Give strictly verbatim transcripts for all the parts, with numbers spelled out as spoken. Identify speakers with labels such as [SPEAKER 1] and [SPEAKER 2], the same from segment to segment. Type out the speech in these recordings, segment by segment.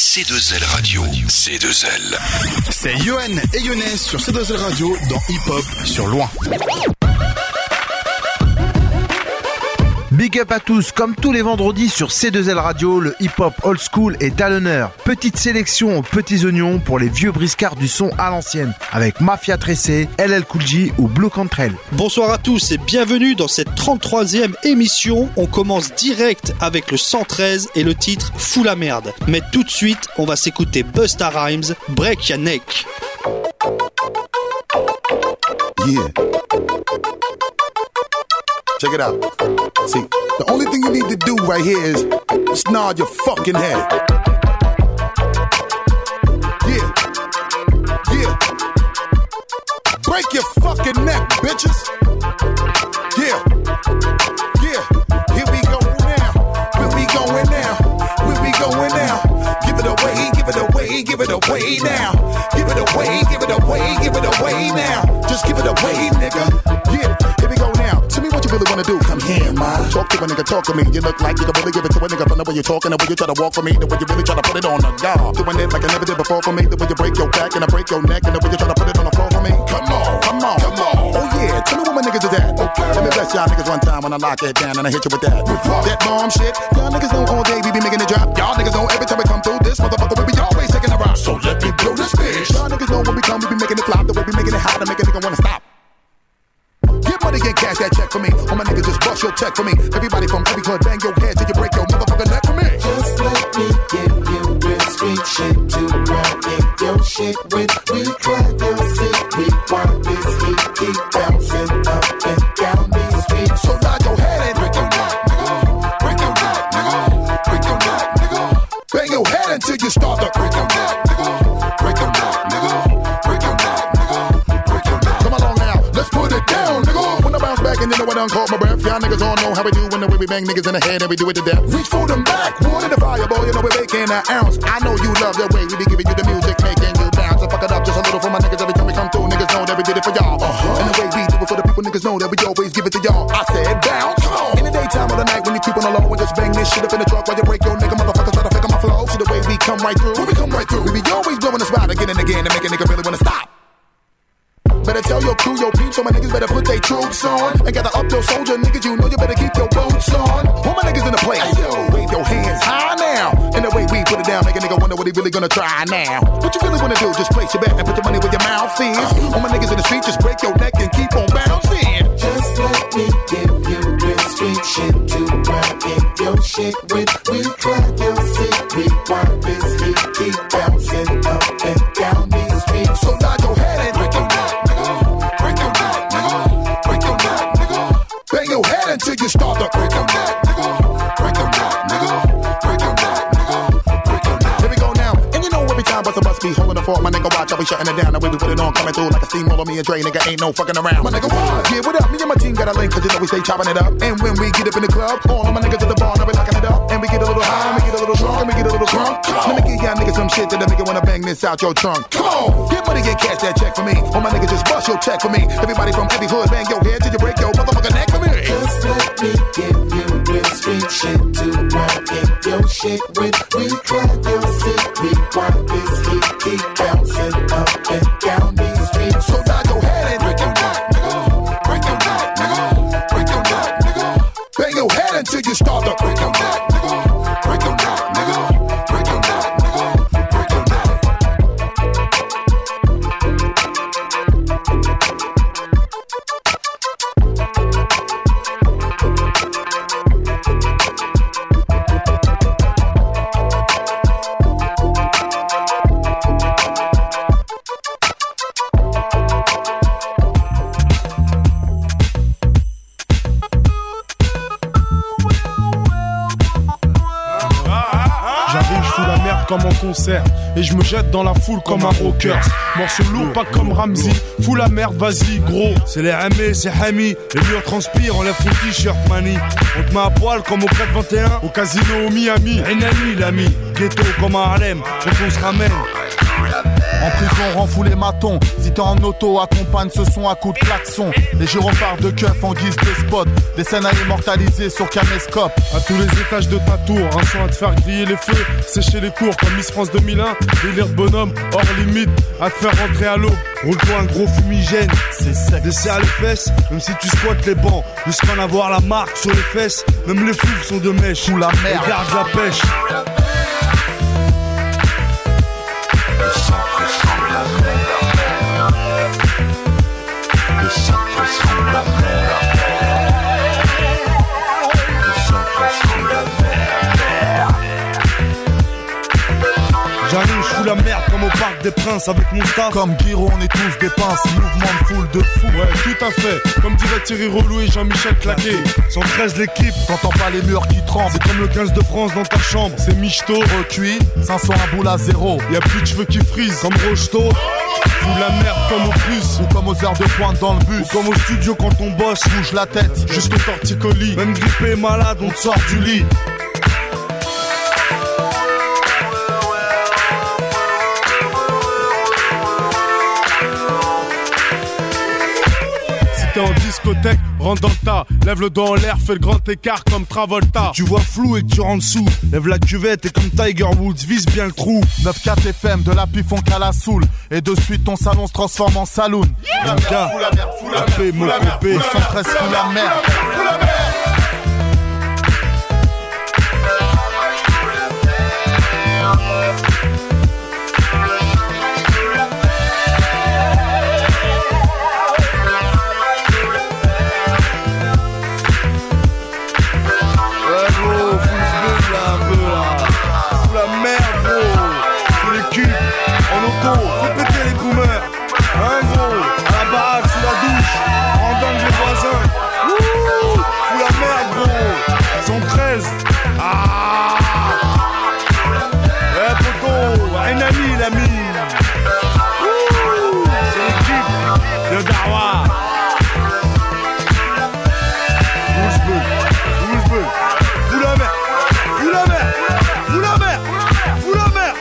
[SPEAKER 1] C deux L Radio. C deux L.
[SPEAKER 2] C'est Yoann et Younes sur C deux L Radio dans Hip Hop sur Loin.
[SPEAKER 3] Big up à tous, comme tous les vendredis sur C deux L Radio, le hip-hop old school est à l'honneur. Petite sélection aux petits oignons pour les vieux briscards du son à l'ancienne, avec Mafia Tressé, L L Cool J ou Blue Cantrell.
[SPEAKER 4] Bonsoir à tous et bienvenue dans cette trente-troisième émission. On commence direct avec le cent treize et le titre Fous la merde. Mais tout de suite, on va s'écouter Busta Rhymes, Break Ya Neck.
[SPEAKER 5] Yeah. Check it out. See, the only thing you need to do right here is just nod your fucking head. Yeah. Yeah. Break your fucking neck, bitches. Yeah. Yeah. Here we go now. Where we going now? Where we going now? Give it away, give it away, give it away now. Give it away, give it away, give it away now. Just give it away, nigga. Yeah. Here we go now. Tell me what you really wanna do. Come here, ma. Talk to a nigga, talk to me. You look like you can really give it to a nigga from the way you're talking, the way you try to walk for me, the way you really try to put it on the guard. Doing it like I never did before for me, the way you break your back and I break your neck, and the way you try to put it on the floor for me. Come on, come on, come on. Oh yeah, tell me what my niggas is at. Okay. Let me bless y'all niggas one time when I lock it down and I hit you with that. With that bomb shit. Y'all niggas know all day we be making it drop. Y'all niggas know every time we come through this motherfucker we be always taking a rock. So let me blow this bitch. Y'all niggas know when we come we be making it flop, the way we making it hot to make a nigga wanna stop. Get money and cash that check for me. All my niggas just bust your check for me. Everybody from every hood, bang your head till you break your motherfucking neck for me.
[SPEAKER 6] Just let me give you real street shit to run in your shit with. We clap your seat, we want this heat, keep bouncing up and down these streets.
[SPEAKER 5] So nod your head and break your neck, nigga. Break your neck, nigga. Break your neck, nigga. Bang your head until you start to break your neck, nigga. Break your neck, nigga. Break your neck, nigga. Break your neck. Come along now, let's put it down, nigga. When I bounce back and you know I done caught my breath. Y'all niggas all know how we do when the way we bang niggas in the head and we do it to death. Reach for them back, water the fire, boy, you know we're making an ounce. I know you love the way we be giving you the music, making you bounce. So fuck it up just a little for my niggas every time we come through. Niggas know that we did it for y'all. Uh-huh. And the way we do it for the people, niggas know that we always give it to y'all. I said bounce. In the daytime or the night when you keep on the low and just bang this shit up in the truck while you break your nigga motherfuckers try to fake on my flow. See the way we come right through. When we come right through, we be always blowing the spot again and again to make a nigga really wanna stop. Better tell your crew, your peeps, so my niggas better put their troops on. And gather up your soldier niggas, you know you better keep your boots on. All my niggas in the place, yo, wave your hands high now. And the way we put it down, make a nigga wonder what he really gonna try now. What you really wanna do, just place your bet and put your money where your mouth is. All my niggas in the street, just break your neck and keep on bouncing.
[SPEAKER 6] Just let me give you real street shit to run in your shit with. We clap your seat, we want this heat, keep bouncing up and down these streets.
[SPEAKER 5] So nod your head and break your neck. Bang your head until you start to break your neck, nigga. Break your neck, nigga. Break your neck, nigga. Break your neck. Here we go now. And you know every time bust a bus be holding the fort, my nigga watch, I be shutting it down. The way we put it on, coming through like a steamroller. Me and Dre, nigga, ain't no fucking around. My nigga, what? Yeah, what up? Me and my team got a link, cause you know we stay chopping it up. And when we get up in the club, all of my niggas at the bar, now we locking it up. And we get a little high, and we get a little drunk, and we get a little drunk. Let me give y'all niggas some shit that'll make you wanna bang this out your trunk. Come on, get money and cash that check for me. All my niggas just bust your check for me. Everybody from every hood, bang your head till you break your motherfucking neck for me.
[SPEAKER 6] Just let me give you real street shit to run in your shit with. We clap your seat, we want this heat, keep bouncing up and down these streets.
[SPEAKER 5] So nod your head and break your neck, nigga. Break your neck, nigga. Break your neck, nigga. Bang your head until you start to break your neck, nigga. Break your neck, nigga. Break your neck, nigga. Break your neck.
[SPEAKER 7] Comme en concert, et je me jette dans la foule comme un rocker. Morceau lourd, pas comme Ramsey. Fous la merde, vas-y, gros. C'est les M E, c'est Hami. Et lui on transpire, on lève ton t-shirt, mani. On te met à poil comme au quatre vingt et un, au casino au Miami. Enani, l'ami. Ghetto comme à Harlem, faut qu'on se ramène.
[SPEAKER 8] En prison, rend fou les matons. Si t'es en auto, accompagne ce son à coups de klaxon. Les gyrophares de keuf en guise de spot. Des scènes à immortaliser sur caméscope.
[SPEAKER 7] À tous les étages de ta tour, un son à te faire griller les feux, sécher les cours comme Miss France deux mille un. Délire de bonhomme, hors limite, à te faire rentrer à l'eau. Roule-toi un gros fumigène,
[SPEAKER 8] c'est sec.
[SPEAKER 7] Desserre les fesses, même si tu squattes les bancs. Jusqu'à en avoir la marque sur les fesses. Même les fous sont de mèche.
[SPEAKER 8] Sous la mer,
[SPEAKER 7] garde la pêche. J'arrive, je fous la merde comme au Parc des Princes avec mon staff.
[SPEAKER 8] Comme Guiraud, on est tous des pinces, mouvement de foule de fou.
[SPEAKER 7] Ouais, tout à fait, comme dirait Thierry Roulou et Jean-Michel Claquet. cent treize l'équipe,
[SPEAKER 8] t'entends pas les murs qui tremblent.
[SPEAKER 7] C'est comme le quinze de France dans ta chambre. C'est michto,
[SPEAKER 8] recuit, cinq cents à boule à zéro.
[SPEAKER 7] Y'a plus de cheveux qui frisent, comme Rocheteau. Fous la merde comme au plus,
[SPEAKER 8] ou comme aux heures de pointe dans le bus,
[SPEAKER 7] ou comme au studio quand on bosse.
[SPEAKER 8] Bouge la tête,
[SPEAKER 7] jusqu'au torticolis. Même grippé et malade, on te sort du lit. T'es en discothèque, rentre dans le tas. Lève le doigt en l'air, fais le grand écart comme Travolta. Tu vois flou et que tu rentres sous. Lève la cuvette et comme Tiger Woods, vise bien le trou.
[SPEAKER 8] neuf quatre F M, de la pif on cala soul. Et de suite ton salon se transforme en saloon.
[SPEAKER 7] M K, fous la merde, fous la merde, fous la merde,
[SPEAKER 8] le cent treize fout la merde.
[SPEAKER 7] Fais péter les boomers. Un gros, à la baraque, sous la douche. En dingue les voisins. Wouh, fous la merde, gros. cent treize. Ah. Eh, poto, un ami, l'ami. Wouh, c'est l'équipe de Darwa. Roosevelt, Roosevelt. Fous la merde, fous la merde, fous la merde, fous la merde.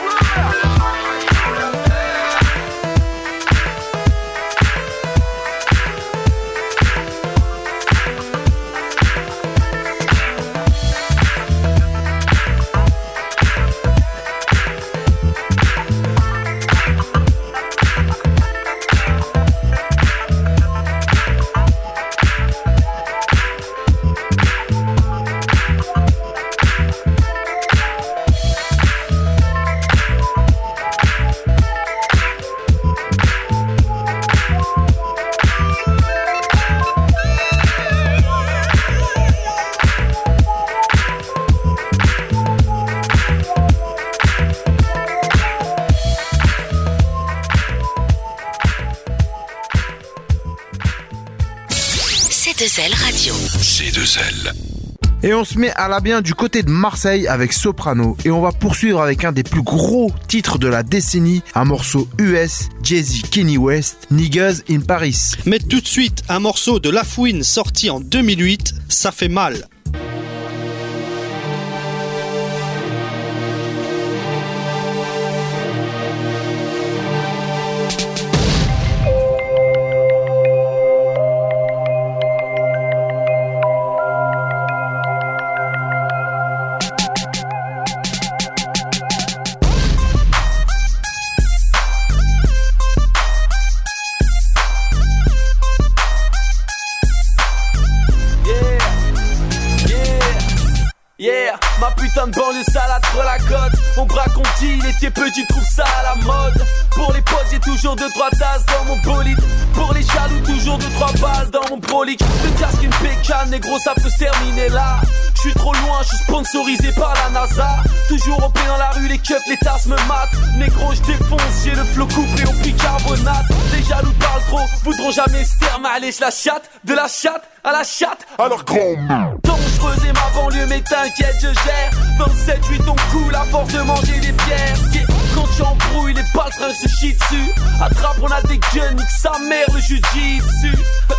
[SPEAKER 9] C deux L Radio.
[SPEAKER 1] C deux L.
[SPEAKER 3] Et on se met à la bien du côté de Marseille avec Soprano. Et on va poursuivre avec un des plus gros titres de la décennie, un morceau U S, Jay-Z, Kanye West, Niggas in Paris.
[SPEAKER 4] Mais tout de suite, un morceau de La Fouine sorti en deux mille huit, Ça fait mal.
[SPEAKER 10] Putain de banlieue salade pour la côte. On braque, on deal, et t'es petit, trouve ça à la mode. Pour les potes, j'ai toujours deux trois tasses dans mon bolide. Pour les jaloux, toujours deux trois balles dans mon prolique. Le casque, une pécane, négro, ça peut se terminer là. J'suis trop loin, j'suis sponsorisé par la NASA. Toujours au pied dans la rue, les keufs, les tasses me matent. Négro, j'défonce, j'ai le flot coupé au bicarbonate. Les jaloux parlent trop, voudront jamais se terme. Allez, j'la chatte, de la chatte à la chatte. Alors grand dangereuse et ma banlieue, mais t'inquiète, je gère. Dans le sept huit on coule à force de manger des pierres. Quand tu embrouilles oui les baltringues se chient dessus. Attrape, on a des guns, nique sa mère le jujitsu.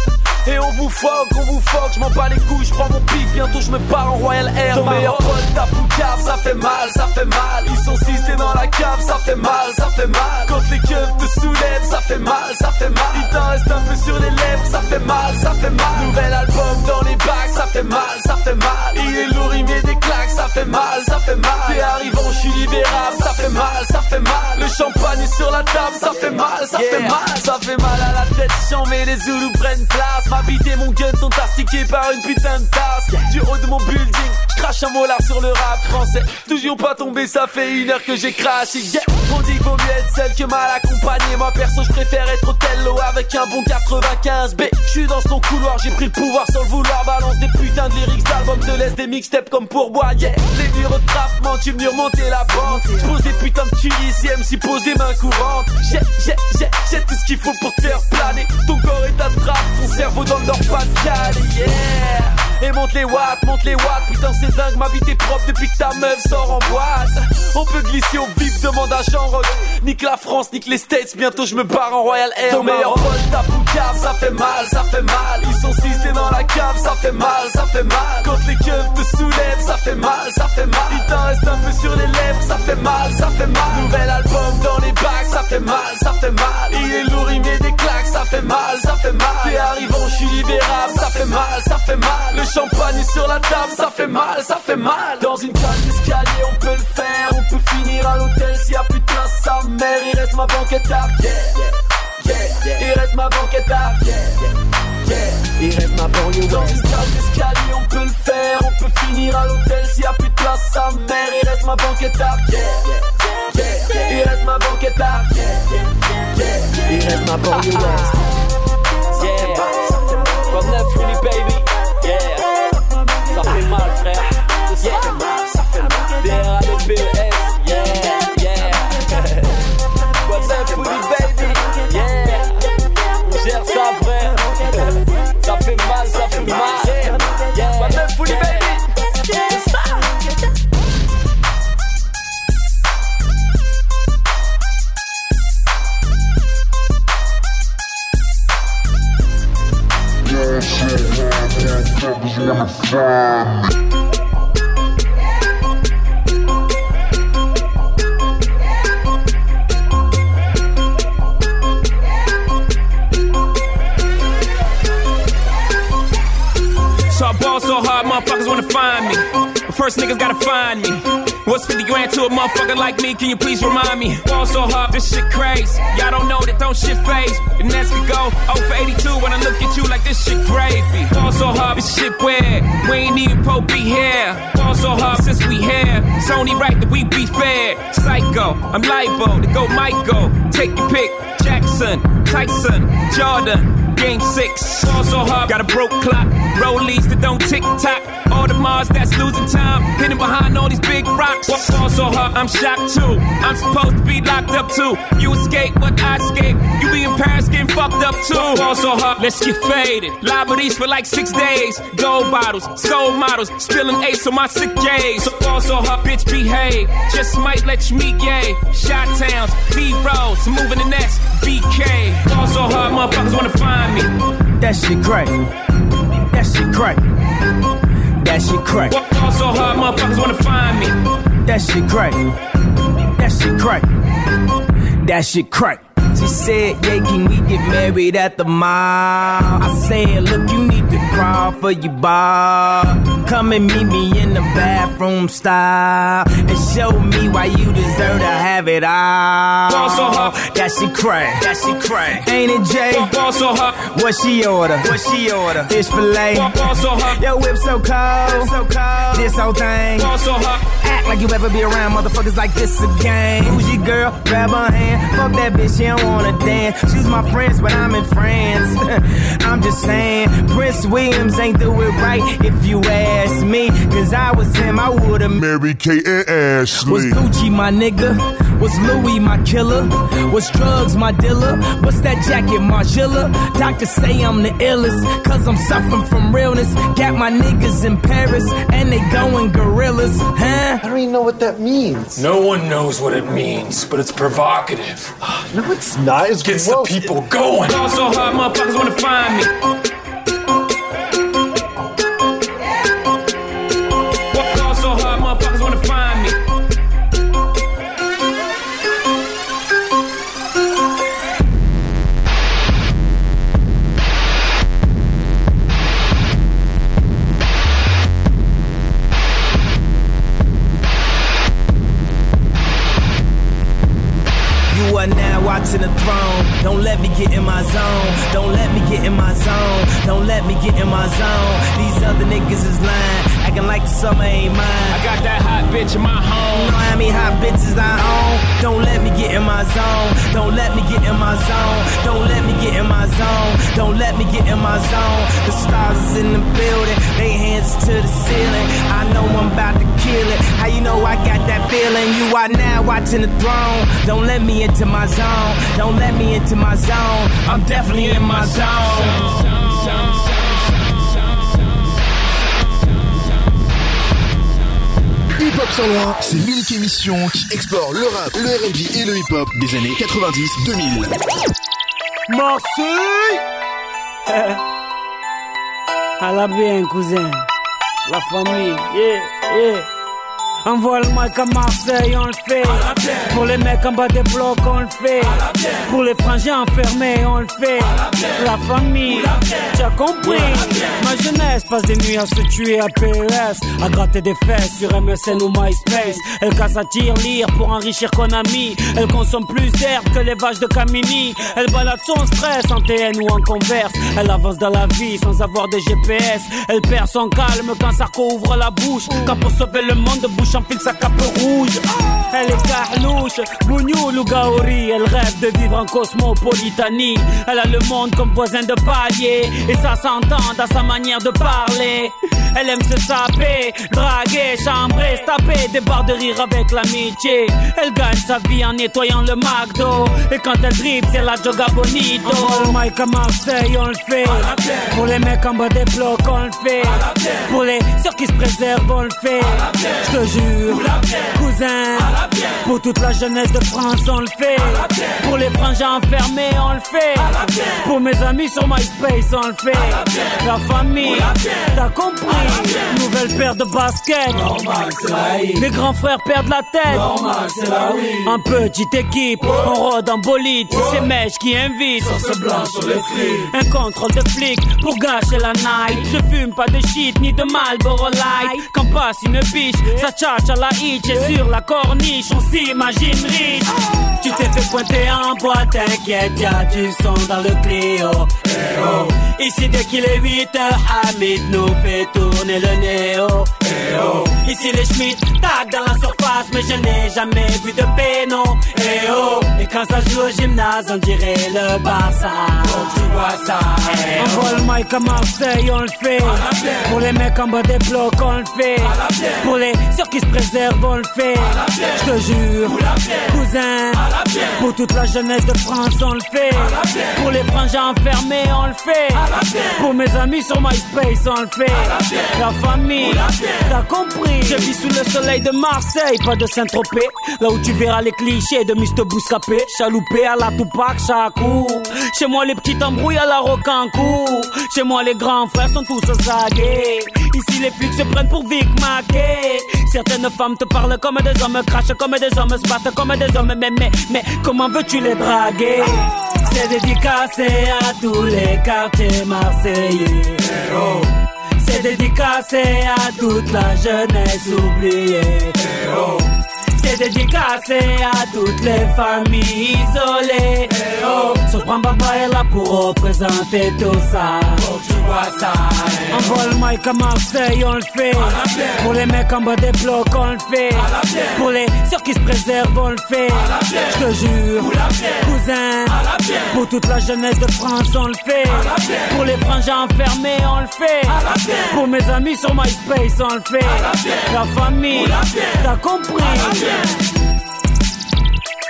[SPEAKER 10] Et on vous foque, on vous foque, j'm'en bats les couilles, j'prends mon pic, bientôt j'me pars en Royal Air. Ton meilleur pote tape ou cave, ça fait mal, ça fait mal. Ils sont six, t'es dans la cave, ça fait mal, ça fait mal. Quand les keufs te soulèvent, ça fait mal, ça fait mal. Il t'en reste un peu sur les lèvres, ça fait mal, ça fait mal. Nouvel album dans les bacs, ça fait mal, ça fait mal. Il est lourd, il met des claques, ça fait mal, ça fait mal. T'es arrivant, j'suis libérable, ça fait mal, ça fait mal. Le champagne est sur la table, ça fait mal, ça fait mal. Ça fait mal à la tête, chiant, mais les Zoulous prennent place. Ma bite et mon gun sont astiqués par une putain de tasse. Du haut de mon building, crache un molar sur le rap français. Toujours pas tombé, ça fait une heure que j'ai craché. Yeah. On dit qu'il vaut mieux être seul que mal accompagné. Moi perso, je préfère être Othello avec un bon quatre-vingt-quinze B. J'suis dans son couloir, j'ai pris le pouvoir sans le vouloir. Balance des putains de lyrics d'albums, te laisse des mixtapes comme pourboire. Yeah. Les murs de trapement, tu me remonter la pente. J'pose des putains de tueries, si M C pose des mains courantes. J'ai, j'ai, j'ai, j'ai tout ce qu'il faut pour te faire planer. Ton corps est à trappe, ton cerveau dans le nord pas de Calais, yeah. Et monte les watts, monte les watts. Putain c'est dingue, ma vie t'es propre depuis que ta meuf sort en boîte. On peut glisser au vif, demande à Jean Rock. Nique la France, nique les States, bientôt je me barre en Royal Air. Ton meilleur pote tape ou cave, ça fait mal, ça fait mal. Ils sont six, t'es dans la cave, ça fait mal, ça fait mal. Quand les keufs te soulèvent, ça fait mal, ça fait mal. Il t'en reste un peu sur les lèvres, ça fait mal, ça fait mal. Nouvel album dans les bacs, ça fait mal, ça fait mal. Il est lourd, il met des claques, ça fait mal, ça fait mal. T'es arrivant, j'suis libérable, ça fait mal, ça fait mal. Le champagne est sur la table, ça fait mal, ça fait mal. Dans une cage d'escalier, on peut le faire. On peut finir à l'hôtel s'il y a plus de place. Sa mère, il reste ma banquette à yeah, yeah, yeah. Il reste ma banquette à yeah, yeah, yeah. Il reste ma banlieue. Dans une cage d'escalier, on peut le faire. On peut finir à l'hôtel s'il y a plus de place. Sa mère, il reste ma banquette à yeah, yeah, yeah. Il reste ma banquette à yeah, yeah, yeah. Il reste ma banlieue. Yeah, comme neuf Fully baby. Yeah, ça fait mal frère, ça fait mal, ça fait mal. D R A D B E S, yeah, yeah. What's up Fully baby, yeah. On gère ça frère, ça fait mal, ça fait mal. Yeah, what's up Fully baby, c'est ça.
[SPEAKER 9] So I ball so hard, motherfuckers wanna find me. But first niggas gotta find me. What's fifty grand to a motherfucker like me? Can you please remind me? Ball so hard, this shit crazy. Y'all don't know that don't shit phase. The Nets could go oh for eighty-two when I look at you like this shit gravy. Ball so hard, this shit weird. We ain't even po be here. Ball so hard since we here. It's only right that we be fair. Psycho, I'm libo to go Michael. Take your pick. Jackson, Tyson, Jordan. Game six, ball so hard, got a broke clock. Rollies that don't tick tock. All the Mars that's losing time, hidden behind all these big rocks. Ball so hard, I'm shocked too. I'm supposed to be locked up too. You escape, but I escape. You be in Paris getting fucked up too. Ball so hard, let's get faded. Liberties for like six days. Gold bottles, soul models, spilling ace on my sick days. So ball so hard, bitch behave. Just might let you meet gay. Shot towns, B-rolls, moving the next B K. Ball so hard, motherfuckers wanna find me.
[SPEAKER 11] That shit crack. That shit crack. That shit crack.
[SPEAKER 9] Ball so hard, motherfuckers wanna find me.
[SPEAKER 11] That shit crack. That shit crack. That shit crack. She said, yeah, can we get married at the mall? I said, look, you need to crawl for your bar. Come and meet me in the bathroom style and show me why you deserve to have it all.
[SPEAKER 9] Ball so hard.
[SPEAKER 11] That shit crack. That shit crack. Ain't it, Jay?
[SPEAKER 9] Ball so hard.
[SPEAKER 11] What she order? What she order? Fish fillet.
[SPEAKER 9] Ball so hard.
[SPEAKER 11] Your whip so cold. So cold. This whole thing.
[SPEAKER 9] Ball so hard.
[SPEAKER 11] Act like you ever be around motherfuckers like this again. Who's your girl? Grab her hand. Fuck that bitch, she don't wanna dance. She's my friends, but I'm in France. I'm just saying, Prince Williams ain't do it right if you ask me. Cause I was him, I would've
[SPEAKER 5] Mary Kate and Ashley.
[SPEAKER 11] Was Gucci my nigga? Was Louis my killer? Was drugs my dealer? What's that jacket, Margilla? Doctors say I'm the illest, cause I'm suffering from realness. Got my niggas in Paris, and they going gorillas, huh?
[SPEAKER 12] I don't even know what that means.
[SPEAKER 1] No one knows what it means, but it's provocative.
[SPEAKER 12] No, it's not. It
[SPEAKER 1] gets the people going.
[SPEAKER 9] Ball so hard, motherfuckers wanna find me. Ball so hard, motherfuckers wanna find me.
[SPEAKER 11] You are now watching the throne. Don't let me get in my zone. Don't let me get in my zone. Don't let me get in my zone. These other niggas is lying, acting like the summer ain't mine.
[SPEAKER 9] I got that hot bitch in my home.
[SPEAKER 11] You know how many hot bitches I own. Don't let me get in my zone. Don't let me get in my zone. Don't let me get in my zone. Don't let me get in my zone. The stars is in the building, they hands to the ceiling. I know I'm about to kill it. How you know I got that feeling? You are now watching the throne. Don't let me into my zone. Don't let me into my zone. I'm definitely in my zone.
[SPEAKER 2] Hip Hop sans loin, c'est l'unique émission qui explore le rap, le R and B et le hip hop des années quatre-vingt-dix deux mille.
[SPEAKER 13] Marseille. À la bien, cousin. La famille, yeah, yeah. Envoie le mic à Marseille, on le fait. Pour les mecs en bas des blocs, on le fait. Pour les frangins enfermés, on le fait. La famille, tu as compris. Ma jeunesse passe des nuits à se tuer à P E S, à gratter des fesses sur M S N ou MySpace. Elle casse à tir lire pour enrichir Konami. Elle consomme plus d'herbe que les vaches de Camini. Elle balade son stress en T N ou en Converse. Elle avance dans la vie sans avoir de G P S. Elle perd son calme quand Sarko ouvre la bouche. Quand pour sauver le monde, bouche enfile sa cape rouge. Elle est carlouche, bougnoul ou gaori. Elle rêve de vivre en cosmopolitanie. Elle a le monde comme voisin de palier, et ça s'entend dans sa manière de parler. Elle aime se saper, draguer, chambrer, se taper des barres de rire avec l'amitié. Elle gagne sa vie en nettoyant le McDo, et quand elle dribble c'est la Joga Bonito. Envoie le mic à Marseille, on le fait. Pour les mecs en bas des blocs, on le fait. Pour les sœurs qui se préservent, on le fait. Je te jure, cousin, pour toute la jeunesse de France, on le fait. Pour les frangins enfermés, on le fait. Pour mes amis sur MySpace, on le fait. La famille, t'as compris. Nouvelle paire de baskets.
[SPEAKER 14] Normal, c'est la vie.
[SPEAKER 13] Les grands frères perdent la tête.
[SPEAKER 14] Normal, c'est la vie.
[SPEAKER 13] En petite équipe, on rôde en bolide. C'est ces mèches qui invitent.
[SPEAKER 14] Sauce blanche sur les flics.
[SPEAKER 13] Un contrôle de flic pour gâcher la night. Je fume pas de shit ni de Marlboro Light. Quand passe une biche, ça tchatche à la hitch. Et sur la corniche, on s'imagine riche. Tu t'es fait pointer en boîte, t'inquiète, y'a du son dans le Clio. Eh oh. Ici dès qu'il est huit heures, Hamid nous fait tourner le néo. Eh oh. Ici les Schmitt tac dans la surface, mais je n'ai jamais vu de péno. Eh oh. Et quand ça joue au gymnase, on dirait le Barça.
[SPEAKER 14] Faut que tu vois ça. Eh
[SPEAKER 13] oh. On voit le mic à Marseille, on le fait. Pour les mecs en bas des blocs, on le fait. Pour les sœurs qui se préservent, on le fait. Je te jure, cousin, pour toute la jeunesse de France, on le fait. Pour les frangins enfermés, on le fait. Pour mes amis sur MySpace, on le fait. La famille, t'as compris. Je vis sous le soleil de Marseille, pas de Saint-Tropez. Là où tu verras les clichés de mister Bouscapé. Chaloupé à la Tupac, Chakou. Chez moi les petites embrouilles à la Rocancourt. Chez moi les grands frères sont tous zagués. Ici les flics se prennent pour Vic Mackey. Certaines femmes te parlent comme des hommes, crachent comme des hommes, se battent comme des hommes. Mais, mais, mais, comment veux-tu les draguer? C'est dédicacé à tous les quartiers marseillais.
[SPEAKER 14] Oh.
[SPEAKER 13] C'est dédicacé à toute la jeunesse oubliée.
[SPEAKER 14] Oh.
[SPEAKER 13] C'est dédicacé à toutes les familles isolées.
[SPEAKER 14] Eh oh.
[SPEAKER 13] Sopran Baba est là pour représenter tout ça.
[SPEAKER 14] Faut que tu vois ça. Eh
[SPEAKER 13] Envoie le mic à Marseille, on le fait. Pour les mecs en bas des blocs, on le fait. Pour les sœurs qui se préservent, on le fait. Je te jure, cousin, pour toute la jeunesse de France, on le fait. Pour les frangins enfermés, on le fait. Pour mes amis sur MySpace, on le fait. La famille, t'as compris.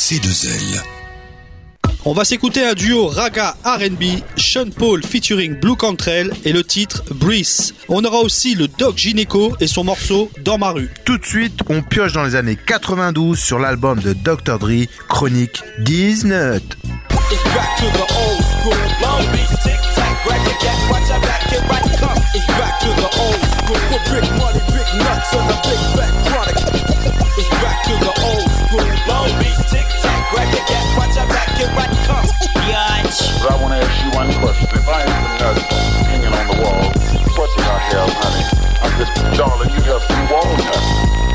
[SPEAKER 15] C deux L.
[SPEAKER 4] On va s'écouter un duo raga R and B, Sean Paul featuring Blue Cantrell et le titre Breeze. On aura aussi le Doc Gineco et son morceau Dans ma rue.
[SPEAKER 3] Tout de suite, on pioche dans les années quatre-vingt-douze sur l'album de docteur Dre, Chronique dix-neuf.
[SPEAKER 10] It's back to the old school. Long Beach, tic tac, grab your gat, watch your back, get right, come. It's back to the old school. For big money, big nuts, and a big fat chronic. It's back to the old school. Long Beach, tic tac, grab your gat, watch your back, get right, come. Biatch.
[SPEAKER 16] But I want to ask you one question. If I ain't the nut hanging on the wall, what did I have, honey? I'm just, darling, you have some walnuts.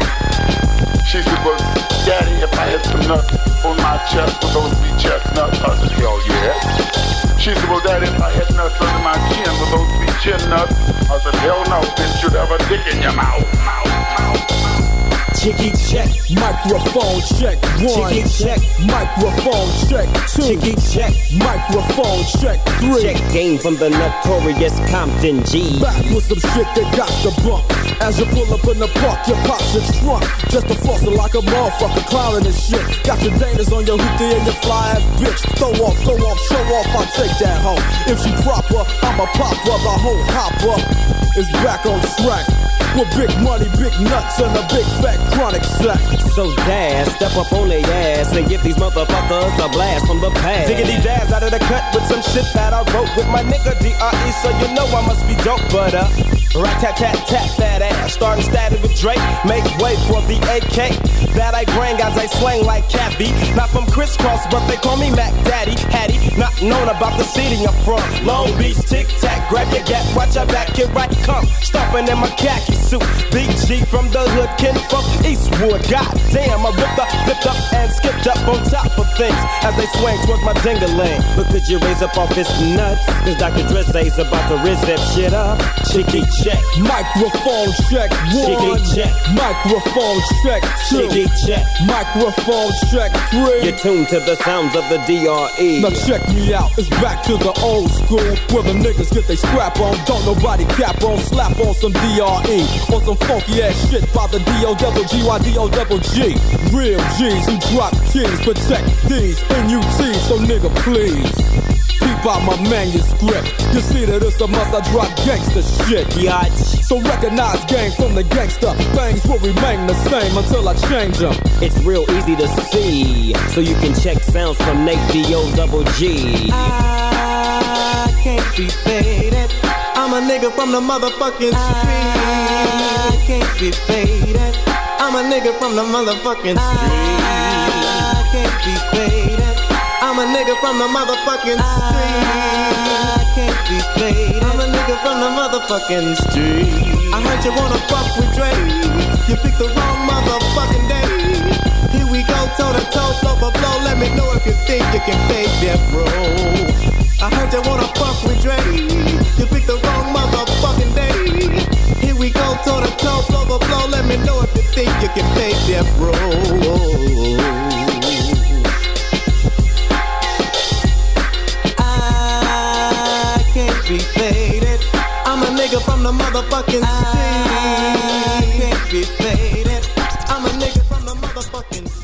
[SPEAKER 16] She said, well, Daddy, if I had some nuts on my chest, would those be chestnuts? I said, hell yeah. She said, well, Daddy, if I had nuts under my chin, would those be chin nuts? I said, hell no, then you'd have a dick in your mouth. mouth, mouth.
[SPEAKER 10] Chicky check, microphone check, one. Chicky check, microphone check, two. Chicky check, microphone check, three.
[SPEAKER 17] Check game from the notorious Compton G.
[SPEAKER 10] Back with some shit that got the bump. As you pull up in the park, your pops your trunk. Just a fossil like a motherfucker clowning and shit. Got your Danas on your hoopty and your fly ass bitch. Throw off, throw off, show off, I'll take that hoe. If she proper, I'm a popper, the whole hopper is back on track. With big money, big nuts, and a big fat chronic sack.
[SPEAKER 17] So Daz, step up on their ass and give these motherfuckers a blast from the past.
[SPEAKER 10] Diggity Daz out of the cut with some shit that I wrote with my nigga D R E, so you know I must be dope, but uh, rat tat tat tat that ass. Starting static with Drake, make way for the A K that I bring as I slang like Cappy. Not from crisscross, but they call me Mac Daddy. Hattie, not known about the city I'm from. Long Beach, tic tac, grab your gat, watch your back, get right, come. Stomping in my khaki suit, Big G from the hood, kin from Eastwood. God damn, I ripped up, flipped up, and skipped up on top of things as they swing towards my ding-a-ling.
[SPEAKER 17] But could you raise up off his nuts? Cause Doctor Dre says about to rizz that shit up.
[SPEAKER 10] Chicky check, microphone check, one.
[SPEAKER 17] Chicky check,
[SPEAKER 10] microphone check, two.
[SPEAKER 17] Chicky check,
[SPEAKER 10] microphone check, three.
[SPEAKER 17] You're tuned to the sounds of the D R E.
[SPEAKER 10] Now check me out, it's back to the old school where the niggas get they scrap on. Don't nobody cap on, slap on some D R E. On some funky ass shit by the D O double G Y D O double G. Real G's who drop keys, protect these N U Ts, so nigga please peep out my manuscript. You see that it's a must, I drop gangsta shit.
[SPEAKER 17] Biatch.
[SPEAKER 10] So recognize gang from the gangster. Things will remain the same until I change them.
[SPEAKER 17] It's real easy to see, so you can check sounds from Nate D O double G.
[SPEAKER 10] I can't be faded. I'm a nigga from the motherfucking street. I can't be faded. I'm a nigga from the motherfucking street. I can't be faded. I'm a nigga from the motherfucking street. I can't be faded. I'm a nigga from the motherfucking street. I heard you wanna fuck with Dre. You picked the wrong motherfucking day. Here we go, toe to toe, blow for blow. Let me know if you think you can fake that, bro. I heard you wanna fuck with Dre. You picked the wrong motherfucking day. Here we go, toe to toe, blow for blow. Let me know if you think you can fake that, bro. I can't be faded. I'm a nigga from the motherfucking street. I can't be faded. I'm a nigga from the motherfucking street.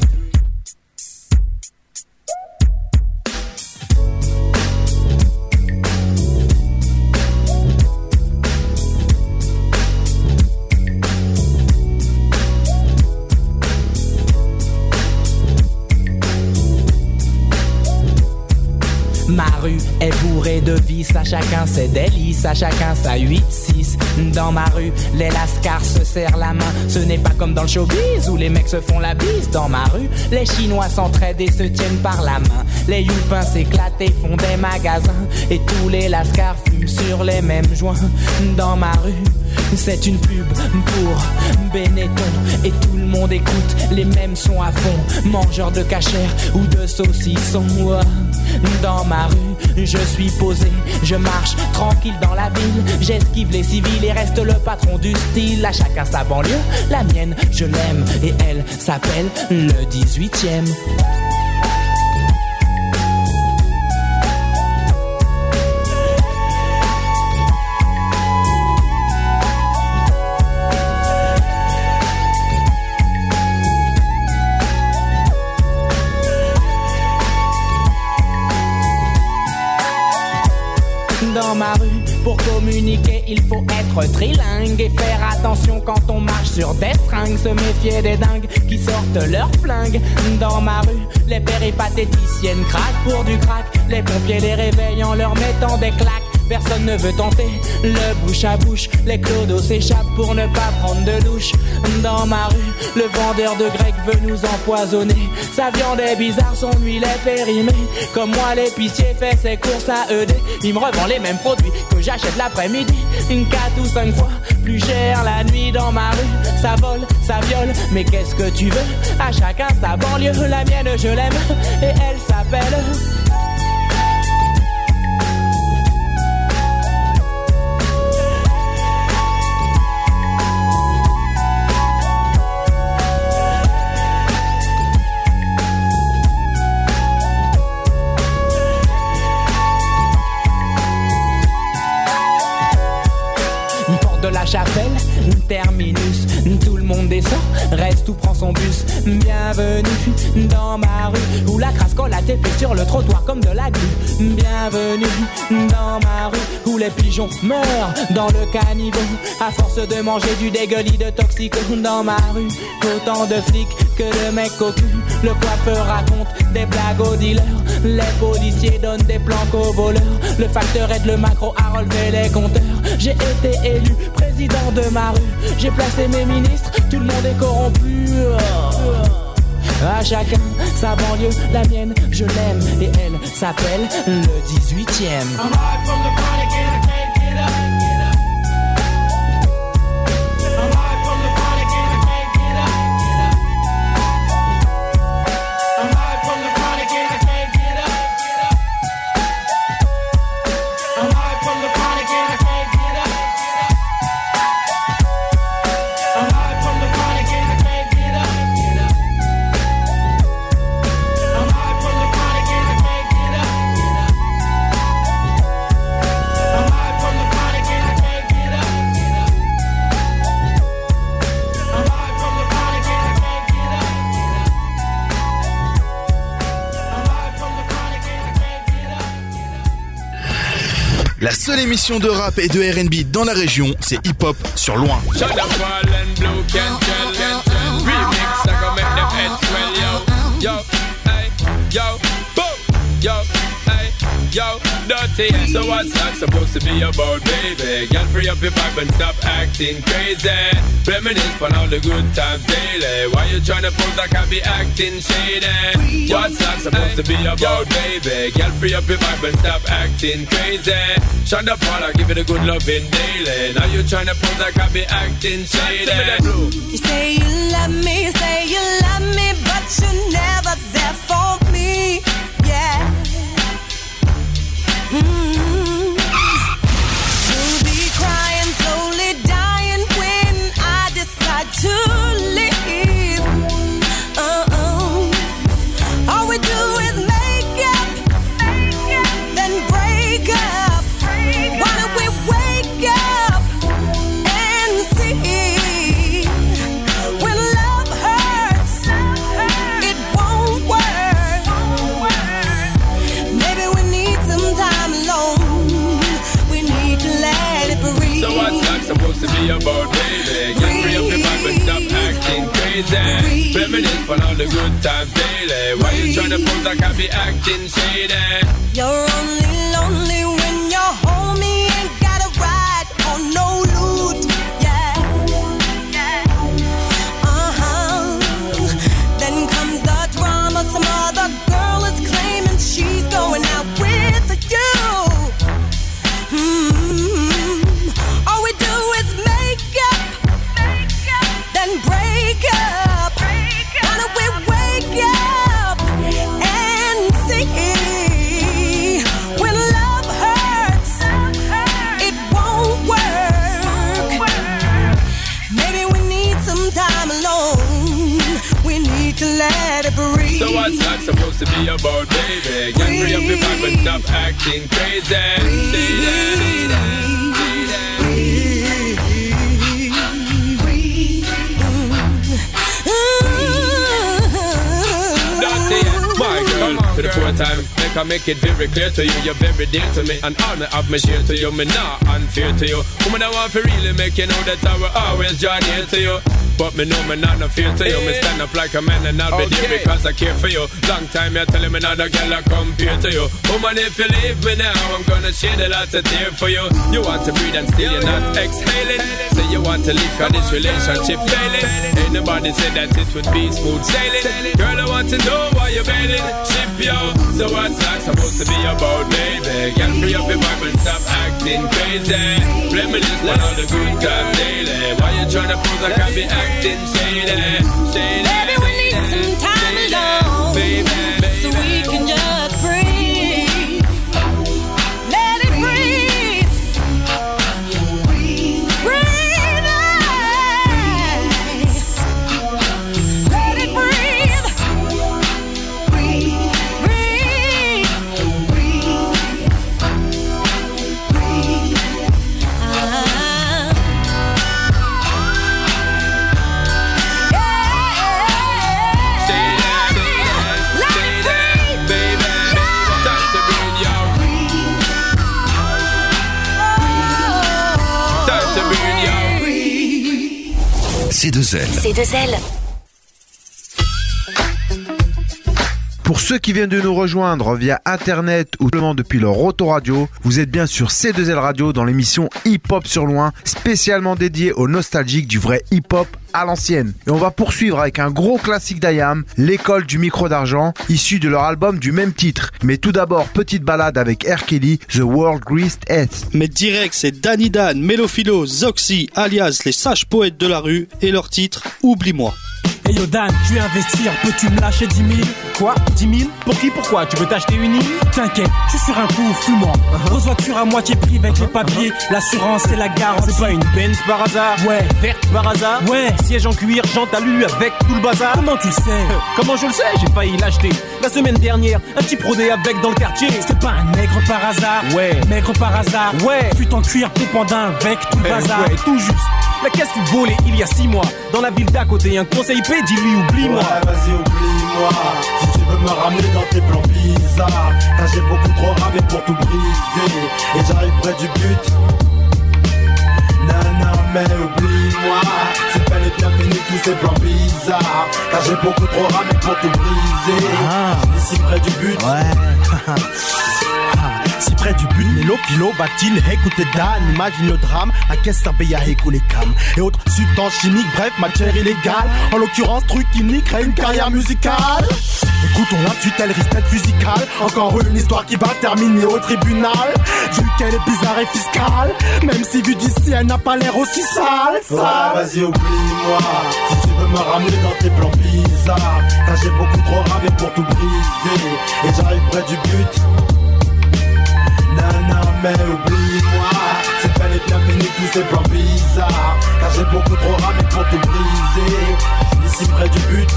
[SPEAKER 11] Ma rue est bourrée de vices, à chacun ses délices, à chacun sa huit six. Dans ma rue, les lascars se serrent la main. Ce n'est pas comme dans le showbiz où les mecs se font la bise. Dans ma rue, les Chinois s'entraident et se tiennent par la main. Les youpins s'éclatent et font des magasins. Et tous les lascars fument sur les mêmes joints. Dans ma rue, c'est une pub pour Benetton. Et tout le monde écoute les mêmes sons à fond. Mangeurs de cachère ou de saucissons. Dans ma rue, je suis posé, je marche tranquille dans la ville. J'esquive les civils et reste le patron du style. À chacun sa banlieue, la mienne, je l'aime. Et elle s'appelle le dix-huitième. dans ma rue. Pour communiquer, il faut être trilingue et faire attention quand on marche sur des seringues. Se méfier des dingues qui sortent leurs flingues. Dans ma rue, les péripatéticiennes craquent pour du crack. Les pompiers les réveillent en leur mettant des claques. Personne ne veut tenter le bouche à bouche. Les clodos s'échappent pour ne pas prendre de louche. Dans ma rue, le vendeur de grec veut nous empoisonner. Sa viande est bizarre, son huile est périmée. Comme moi, l'épicier fait ses courses à E D. Il me revend les mêmes produits que j'achète l'après-midi. Une quatre ou cinq fois plus cher la nuit dans ma rue. Ça vole, ça viole, mais qu'est-ce que tu veux? À chacun sa banlieue, la mienne je l'aime. Et elle s'appelle... de la chapelle, terminus, tout le monde descend, reste ou prend son bus. Bienvenue dans ma rue, où la crasse colle à tes pieds sur le trottoir comme de la glu. Bienvenue dans ma rue, où les pigeons meurent dans le caniveau, à force de manger du dégueulis de toxico. Dans ma rue, autant de flics que de mecs au cul. Le coiffeur raconte des blagues aux dealers, les policiers donnent des planques aux voleurs. Le facteur aide le macro à relever les compteurs. J'ai été élu président de ma rue, j'ai placé mes ministres, tout le monde est corrompu. À chacun sa banlieue, la mienne je l'aime, et elle s'appelle le dix-huitième.
[SPEAKER 2] La seule émission de rap et de R and B dans la région, c'est Hip Hop sur Loin.
[SPEAKER 9] Yo, dirty, so what's that supposed to be about, baby? Girl, free up your vibe and stop acting crazy. Reminisce on all the good times daily. Why you tryna pose like I be acting shady? What's that supposed to be about, baby? Girl, free up your vibe and stop acting crazy. Shonda Paula, give it a good loving daily. Now you tryna pose like I be acting shady.
[SPEAKER 15] You say you love me, say you love me, but you're never there for me. Yeah. Mm-hmm. You'll be crying, slowly dying when I decide to leave. Uh-oh. All we do is make up, make up, then break up. Why don't we wake up and see? When love hurts, it won't work. Maybe we need some time alone. We need to let it breathe.
[SPEAKER 9] So what's that supposed to be about, baby? Get free up your vibe and stop acting crazy. Reminisce on all the good times daily. Why you tryna pose like I be acting shady?
[SPEAKER 15] You're only lonely when you're home. You ain't got a ride on no loot. Yeah, yeah. Uh-huh. Then comes the drama. Some other girl is claiming she's going out with you. Mm-hmm. All we do is make up, make up, then break up. Why don't we wake up and see? When love hurts, it won't work. Maybe we need some time alone. We need to let it breathe.
[SPEAKER 9] So what's that supposed to be about, baby? Get free up your vibe and stop acting crazy. See that, see that. Michael for the fourth time. Make I make it very clear to you, you're very dear to me, and all me have me share to you, me not unfair to you. Woman, I want to really make you know that I will always join here to you. But me know me not no fear to you. Me stand up like a man and I'll be okay. There because I care for you. Long time you're telling me not a girl I compare to you. Woman, if you leave me now, I'm gonna shed a lot of tears for you. You want to breathe and still you're not exhaling. Say you want to leave cause this relationship failing. Ain't nobody said that it would be smooth sailing. Girl, I want to know why you're bailing. Ship yo, so what's that supposed to be about, baby? Girl, free up your vibe and stop acting crazy. Reminisce on all the good times daily. Why you tryna pose like I be acting acting shady, shady.
[SPEAKER 15] Baby, we need some time alone, baby, baby, so we can just breathe. Let it breathe. Breathe, breathe. Let it breathe. Breathe, breathe, breathe, breathe. Ah.
[SPEAKER 2] C deux L.
[SPEAKER 18] C deux L.
[SPEAKER 3] Pour ceux qui viennent de nous rejoindre via internet ou simplement depuis leur autoradio, vous êtes bien sur C deux L Radio dans l'émission Hip Hop sur loin, spécialement dédiée aux nostalgiques du vrai hip hop à l'ancienne. Et on va poursuivre avec un gros classique d'I A M, L'école du micro d'argent, issu de leur album du même titre. Mais tout d'abord, petite balade avec R. Kelly, The World Greatest Hits.
[SPEAKER 4] Mais direct, c'est Danny Dan, Mélophilo, Zoxy, alias les sages poètes de la rue, et leur titre Oublie-moi.
[SPEAKER 19] Hey yo Dan, je vais investir, peux-tu me lâcher dix mille? Quoi? dix mille? Pour qui? Pourquoi? Tu veux t'acheter une île? T'inquiète, je suis sur un coup, fuis-moi. Uh-huh. Grosse voiture à moitié prix avec les papiers, uh-huh. L'assurance et la garantie. C'est pas une Benz par hasard? Ouais. Verte par hasard? Ouais. Siège en cuir, chante à lui avec tout le bazar. Comment tu le sais? euh, Comment je le sais? J'ai failli l'acheter la semaine dernière, un petit prodé avec dans le quartier. C'est pas un nègre par hasard? Ouais. Maigre par hasard? Ouais. Fut en cuir pépandin avec tout le bazar. Ouais, tout juste. La caisse fut volée il y a six mois. Dans la ville d'à côté, un conseil P, dis-lui oublie-moi.
[SPEAKER 20] Ouais, vas-y, oublie-moi. Si tu veux me ramener dans tes plans bizarres, car j'ai beaucoup trop ramé pour tout briser. Et j'arrive près du but. Non, non, mais oublie-moi. C'est bel et bien fini tous ces plans bizarres, car j'ai beaucoup trop ramé pour tout briser. Ah. Ici près du but.
[SPEAKER 19] Ouais. Si près du but, Mélo, Pilo, va-t-il écouter Dan? Imagine le drame, à qu'est-ce ça paye à écouler cam et autres substances chimiques, bref, matière illégale. En l'occurrence, truc qui nique, crée une carrière musicale. Écoutons la suite, elle risque d'être musicale. Encore une histoire qui va terminer au tribunal. Vu qu'elle est bizarre et fiscale, même si vu d'ici, elle n'a pas l'air aussi sale.
[SPEAKER 20] Ouais, vas-y, oublie-moi. Si tu veux me ramener dans tes plans bizarres, car j'ai beaucoup trop ramé pour tout briser. Et j'arrive près du but. Non, non, mais oublie-moi. C'est bel et bien fini tous ces plans bizarres, car j'ai beaucoup trop ramé pour tout briser. Ici près du but.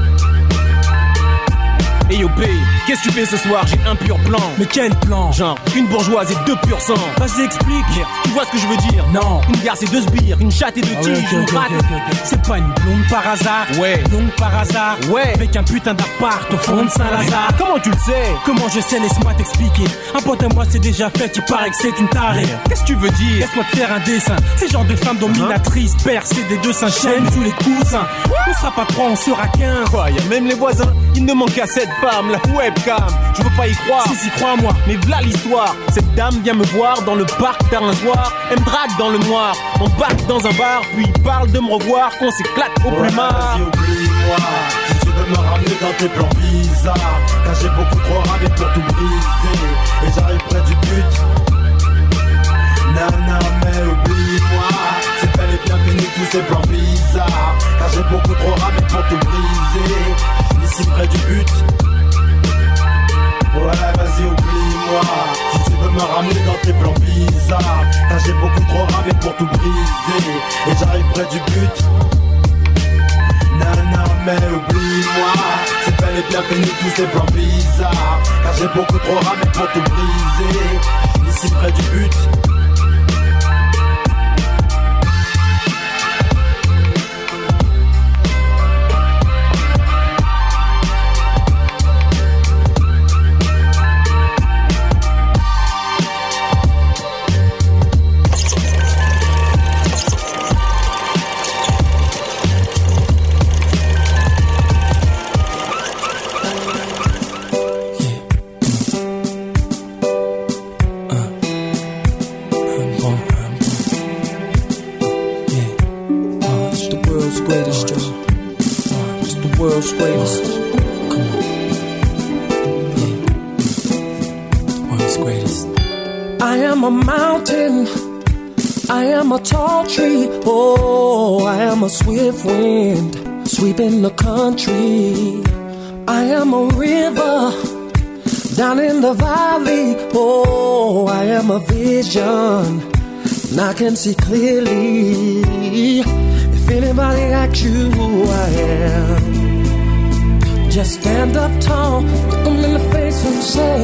[SPEAKER 19] Hey yo P, qu'est-ce que tu fais ce soir? J'ai un pur plan. Mais quel plan? Genre, une bourgeoise et deux purs sang. Vas-y explique, tu vois ce que je veux dire? Non. Une garce et deux sbires, une chatte et deux ah, tiges, ouais, okay, une okay, okay, okay. C'est pas une blonde par hasard? Ouais. Blonde par hasard? Ouais. Avec un putain d'appart au fond de Saint-Lazare. Comment tu le sais? Comment je sais? Laisse-moi t'expliquer. Un pote à moi c'est déjà fait, il paraît que c'est une tarée. Qu'est-ce que tu veux dire? Laisse-moi te faire un dessin. Ces genres de femmes dominatrices, percées des deux seins, chaînes sous les coussins. On sera pas trois, on sera quinze. Quoi, y'a même les voisins, il ne manque qu'à cette femme, la webcam. Je veux pas y croire. Si, si, crois-moi. Mais v'là l'histoire. Cette dame vient me voir dans le parc tard un soir. Elle me drague dans le noir. On batte dans un bar, puis parle de me revoir, qu'on s'éclate au
[SPEAKER 20] ouais,
[SPEAKER 19] plus marre.
[SPEAKER 20] Vas-y, oublie-moi. Si tu veux me ramener dans tes plans bizarres, car j'ai beaucoup trop ramé pour tout briser. Et j'arrive près du but. Non, non, mais oublie-moi. C'est bel et bien fini tous ces plans bizarres, car j'ai beaucoup trop ramé pour tout briser. Ici près du but. Ouais, vas-y, oublie-moi. Si tu veux me ramener dans tes plans bizarres, car j'ai beaucoup trop ramé pour tout briser. Et j'arrive près du but. Non, non, mais oublie-moi. C'est bel et bien fini tous ces plans bizarres, car j'ai beaucoup trop ramé pour tout briser. Ici près du but.
[SPEAKER 18] I am a mountain, I am a tall tree, oh, I am a swift wind, sweeping the country. I am a river, down in the valley, oh, I am a vision, and I can see clearly. If anybody asks you who I am, just stand up tall, look them in the face and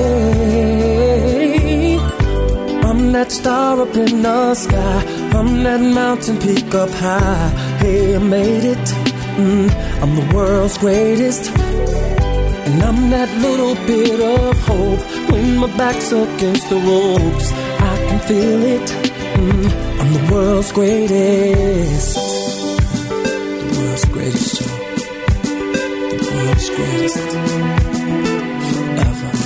[SPEAKER 18] say, I'm that star up in the sky, I'm that mountain peak up high. Hey, I made it, mm, I'm the world's greatest. And I'm that little bit of hope when my back's against the ropes. I can feel it, mm, I'm the world's greatest. The world's greatest, Joe. The world's greatest. Forever.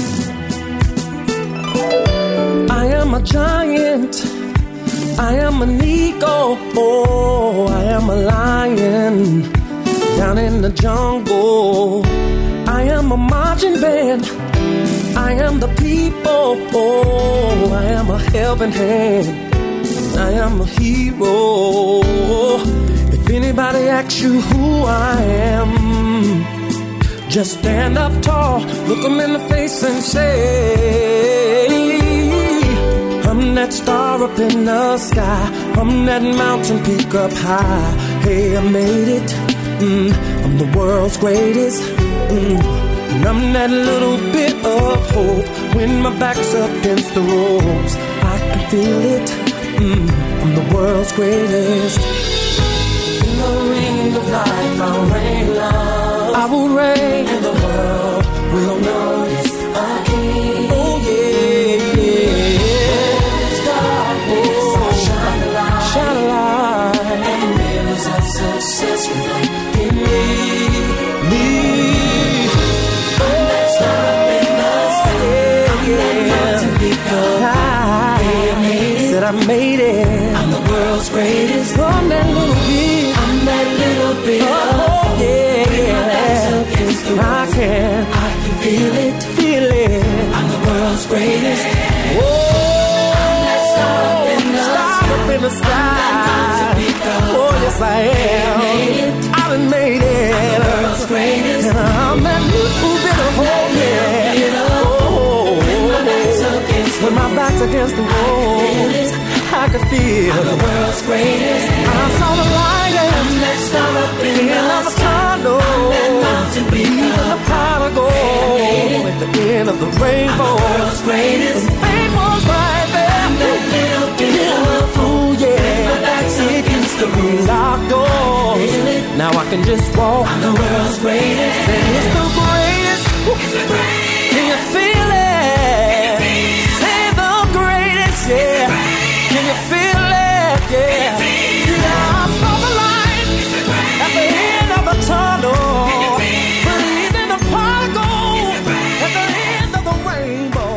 [SPEAKER 18] I am a giant, I am an eagle, oh, I am a lion down in the jungle. I am a marching band, I am the people, oh, I am a helping hand, I am a hero. If anybody asks you who I am, just stand up tall, look them in the face and say, I'm that star up in the sky, I'm that mountain peak up high. Hey, I made it, mm, I'm the world's greatest. Mm, and I'm that little bit of hope when my back's up against the ropes. I can feel it, mm, I'm the world's greatest. In the ring of life I'll reign love, I will reign, and the world will notice again. Oh yeah, yeah. Darkness, I'll shine a light, shine a light, and rivers of success flow in me, me. I made it. I'm the world's greatest. I'm that little bit. I'm that little bit. Oh, yeah, yeah. I can. I can feel it. Feel it. I'm the world's greatest. Whoa. I'm that star up in the star up in the sky. Oh, yes, I am. I done made it. I'm the world's greatest. And I'm that little bit of hope. Yeah. When my back's against the wall, I could feel I'm the world's greatest. I saw the light and I'm that star up in the tunnel. I'm that mountain peak, even the prodigal at the end of the rainbow. I'm the world's greatest. The fame was right there. I'm that little bit of fool, yeah. My back's against the locked door. Now I can just walk. I'm the world's greatest. And it's the greatest. It's the greatest. Can you feel it? Yeah, can you feel it? Yeah, yeah, I saw the light at the end of the tunnel, breathing the prodigal at the end of the rainbow.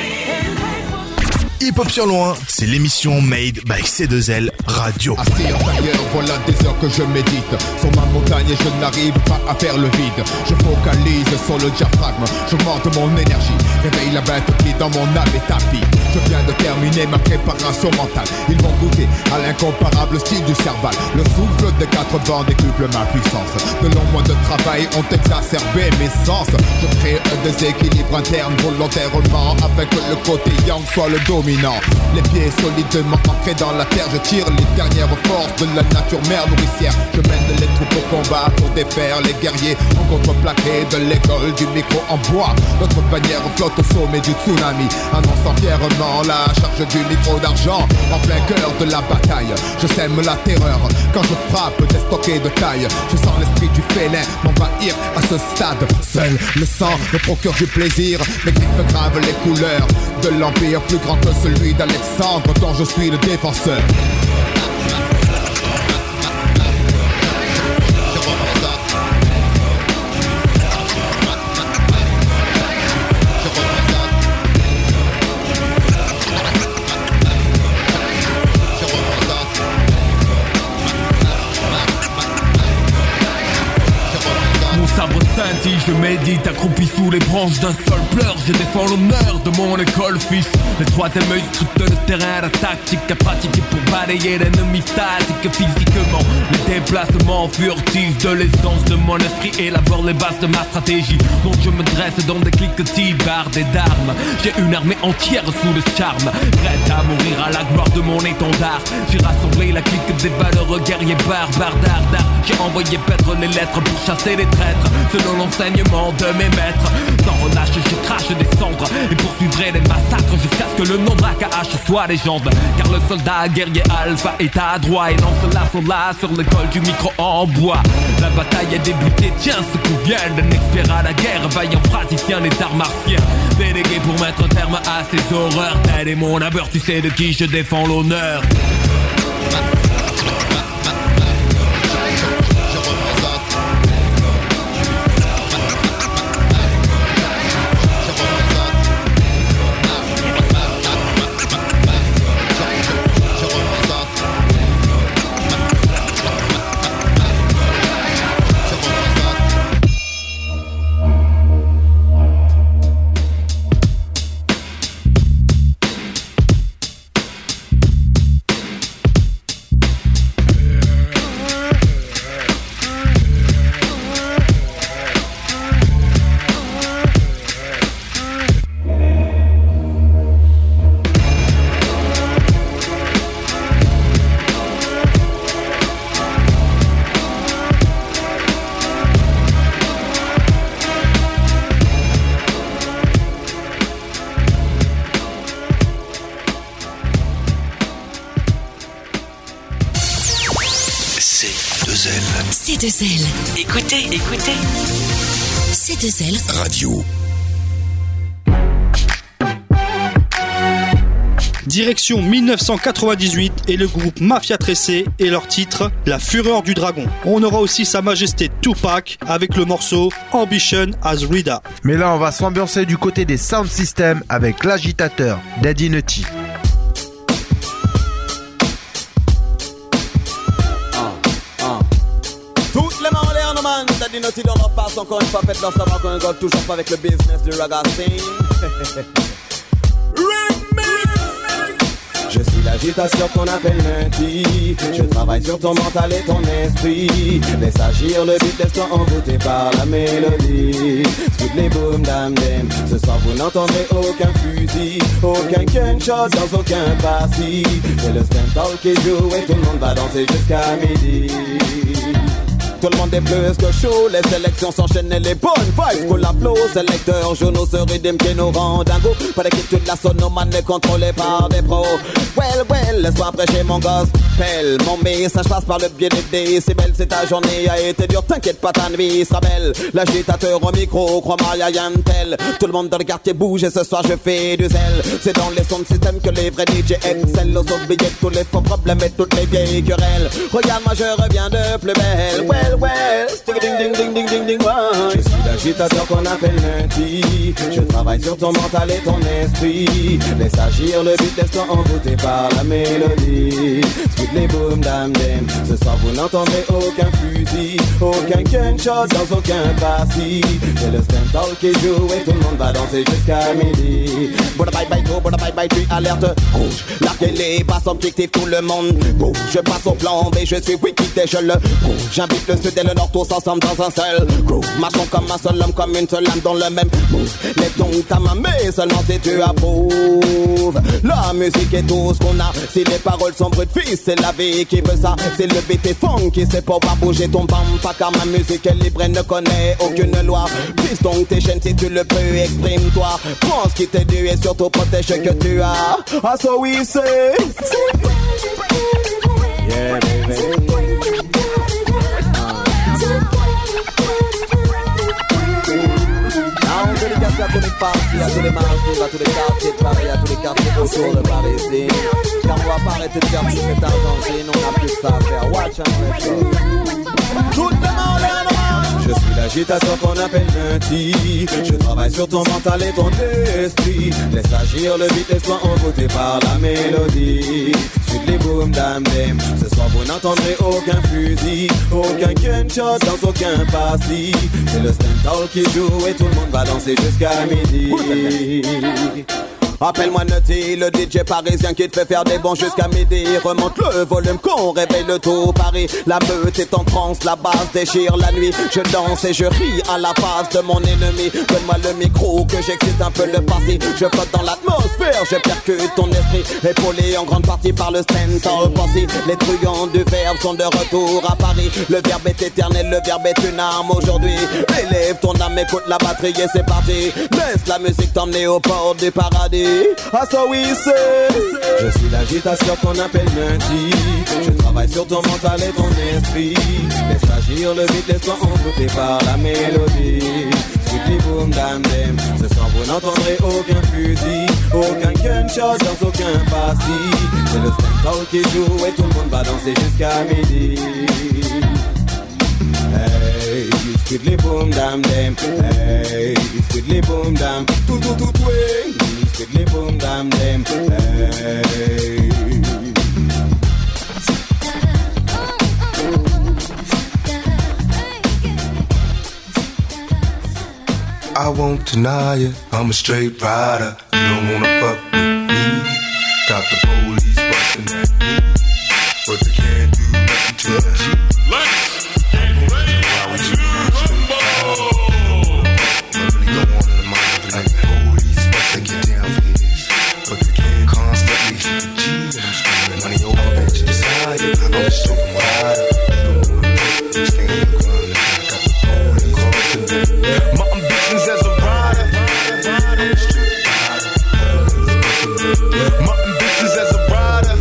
[SPEAKER 2] Hip Hop sur loin, c'est l'émission made by C deux L Radio.
[SPEAKER 21] Assis en tailleur, voilà des heures que je médite sur ma montagne et je n'arrive pas à faire le vide. Je focalise sur le diaphragme, j'augmente mon énergie, réveille la bête qui dans mon âme est tapis. Je viens de terminer ma préparation mentale. Ils vont goûter à l'incomparable style du Serval. Le souffle des quatre vents décuple ma puissance. De longs mois de travail ont exacerbé mes sens. Je crée un déséquilibre interne volontairement afin que le côté yang soit le dominant. Les pieds solidement ancrés dans la terre, je tire les dernières forces de la nature mère nourricière. Je mène les troupes au combat pour défaire les guerriers en contreplaqué de l'école du micro en bois. Notre bannière flotte au sommet du tsunami, annonçant fièrement la charge du micro d'argent. En plein cœur de la bataille, je sème la terreur quand je frappe des stockés de taille. Je sens l'esprit du félin m'envahir à ce stade. Seul le sang me procure du plaisir. Mes griffes gravent les couleurs de l'empire plus grand que celui d'Alexandre dont je suis le défenseur.
[SPEAKER 6] je médite accroupi sous les branches d'un sol pleur. Je défends l'honneur de mon école fils. Le troisième œil scrute le terrain, la tactique à pratiquer pour balayer l'ennemi statique physiquement. Les déplacements furtifs de l'essence de mon esprit élabore les bases de ma stratégie. Donc je me dresse dans des cliquetis bardés d'armes. J'ai une armée entière sous le charme, prête à mourir à la gloire de mon étendard. J'ai rassemblé la clique des valeureux guerriers barbares d'art d'art. J'ai envoyé paître les lettres pour chasser les traîtres, selon l'enseignement de mes maîtres. Sans relâche je crache des cendres et poursuivrai les massacres jusqu'à ce que le nom d'A K H soit légende. Car le soldat guerrier alpha est adroit et lance l'assaut là sur l'école du micro en bois. La bataille a débuté, tiens ce qu'on vient d'un expert à la guerre, vaillant praticien des arts martiens. Délégué pour mettre terme à ces horreurs, tel est mon abeur, tu sais de qui je défends l'honneur.
[SPEAKER 22] C deux L. Écoutez, écoutez. C deux L
[SPEAKER 2] Radio.
[SPEAKER 4] Direction mille neuf cent quatre-vingt-dix-huit et le groupe Mafia Tressé et leur titre La Fureur du Dragon. On aura aussi Sa Majesté Tupac avec le morceau Ambition as Rida.
[SPEAKER 3] Mais là on va s'ambiancer du côté des sound systems avec l'agitateur Daddy Nutty.
[SPEAKER 23] Toutes les mains en l'air, no man. Daddy Nutty dans leur passe encore une fois. Faites-leur savoir qu'on rigole toujours pas avec le business du raga scene. Je suis l'agitation qu'on appelle Nutty. Je travaille sur ton mental et ton esprit. Laisse agir le beat, laisse-toi envoûter par la mélodie. Toutes les boom dam dem. Ce soir vous n'entendrez aucun fusil, aucun gunshot dans aucun parti. C'est le stand-all qui joue et tout le monde va danser jusqu'à midi. Tout le monde est plus que chaud, les sélections s'enchaînent et les bonnes vibes coulent l'applaudissent. Sélecteurs, journaux se rythment qui nous rend dingo. Pas d'inquiétude, la sonomane est contrôlée par des pros. Well, well, laisse-moi prêcher mon gospel. Mon message passe par le biais des décibels. C'est ta journée a été dure, t'inquiète pas, ta nuit sera belle. L'agitateur au micro, crois-moi, y'a rien de tel. Tout le monde dans le quartier bouge et ce soir je fais du zèle. C'est dans les sons de système que les vrais D J excellent. Aux oubliés tous les faux problèmes et toutes les vieilles querelles. Regarde-moi, je reviens de plus belle. Well, well, ding ding ding ding ding ding ouais. Je suis l'agitateur qu'on appelle Nutty. Je travaille sur ton mental et ton esprit. Laisse agir le beat, laisse-toi envoûter par la mélodie. Toutes les boom dam dem. Ce soir vous n'entendrez aucun fusil, aucun gunshot dans aucun parti. C'est le stand-all qui joue et tout le monde va danser jusqu'à midi. Bouda bye bye go, bouda bye bye tu alerte rouge. Larguez les passes objectifs tout le monde bouge. Je passe au plan B, je suis wiki et je le bouge. J'invite le sud et le nord tous ensemble dans un seul groove. Marchons comme un seul homme, comme une seule âme dans le même move. Lève donc ta main mais seulement si tu approuves. La musique est tout ce qu'on a. Si les paroles sont brutes, fils, c'est la vie qui veut ça. C'est le beat et funk qui sait pas bouger ton bampa. Car ma musique est libre et ne connaît aucune loi. Pisse donc tes chaînes si tu le peux, exprime-toi. Prends ce qui t'est dû et surtout protège ce que tu as. Ah so we say yeah baby. À tous les parties, à tous les marchés, à tous les quartiers de Paris, à tous les quartiers autour de Paris ici. Car on va pas arrêter de faire tout cet argent, on n'a plus que ça à faire. Watch and let's go. Tout le monde est en Je suis l'agitation qu'on appelle lundi. Je travaille sur ton mental et ton esprit. Laisse agir le beat, laisse-toi envoûter par la mélodie. Suite les boom dam dem. Ce soir vous n'entendrez aucun fusil, aucun gunshot dans aucun parti. C'est le stand-all qui joue et tout le monde va danser jusqu'à midi. Appelle-moi Nutty, le D J parisien qui te fait faire des bons jusqu'à midi. Remonte le volume qu'on réveille le tout Paris. La meute est en transe, la basse déchire la nuit. Je danse et je ris à la face de mon ennemi. Donne-moi le micro que j'excite un peu le parti. Je flotte dans l'atmosphère, je percute ton esprit. Épaulé en grande partie par le stand-all party. Les truands du verbe sont de retour à Paris. Le verbe est éternel, le verbe est une arme aujourd'hui. Élève ton âme, écoute la batterie et c'est parti. Laisse la musique t'emmener au port du paradis. Ah, so we say. Je suis l'agitation qu'on appelle lundi. Je travaille sur ton mental et ton esprit. Laisse agir le beat, laisse-toi envoûter par la mélodie. Suite boom dam dem. Ce soir vous n'entendrez aucun fusil, aucun gunshot dans aucun parti. C'est le stand-all qui joue et tout le monde va danser jusqu'à midi. Hey, squiddly boom dam dem. Hey, squiddly boom dam. Tout tout tout way. Squiddly boom dam dem. Hey.
[SPEAKER 5] I won't deny it, I'm a straight rider. You don't wanna fuck with me. Got the police bustin' at me, but they can't do nothing to me. Let's get ready to rumble. Really go on in the mind like the police bustin' get down for this, but they can't constantly hit the G. And I'm screaming money over that you decided. I'm a straight rider. You don't wanna fuck with me, stand your ground. I got the police bustin' at me. As a rider, my ambitions as a rider.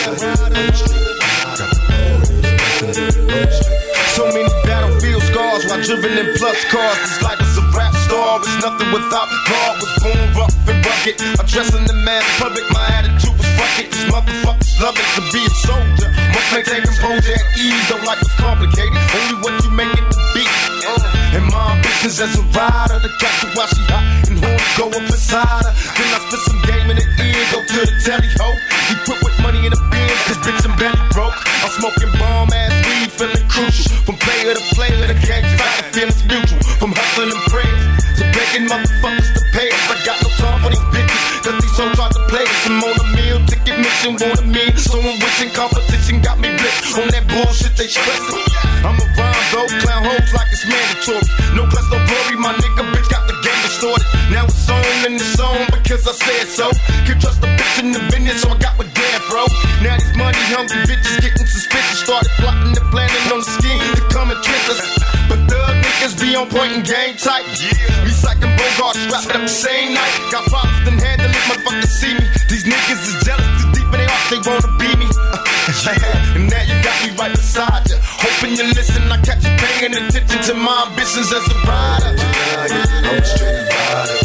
[SPEAKER 5] So many battlefield scars while driven in plus cars. This life is a rap star, it's nothing without God. Was born rough and rugged, addressing the man public. My attitude was fuck it, these motherfuckers love it to be a soldier. Must maintain composure at ease, though life is complicated. Only what you make it to be. And my ambitions as a rider, the catch her while she hot and horns go up inside her. Then I spit some game in the ear, go to the telly ho. He quit with money in the bin, cause bitch I'm belly broke. I'm smoking bomb ass weed, feeling crucial. From player to player, the game's fight, the feeling's mutual. From hustling and prayers to begging motherfuckers to pay us. I got no time for these bitches, cause these hoes try to play us. I'm on a meal, ticket mission, want a meal. So I'm wishing competition got me blitzed on that bullshit they stressing. I'm a rhyme though, clown hoes like it's mandatory. No class, no glory, my nigga bitch got the game distorted. Now it's on and it's on because I said so. Can't trust a bitch in the business, so I got with Dan, bro. Now these money hungry bitches getting suspicious. Started plotting and planning on the scheme to come and trick us. But thug niggas be on point and game tight. Yeah, recycling Bogart, strapped up the same night. Got problems, then handle it, motherfuckers see me. These niggas is jealous, too deep in their hearts, they wanna be me. Uh, yeah, and now you got me right beside you. Hoping you listen, I catch you paying attention to my ambitions as a rider. I'm a straight rider.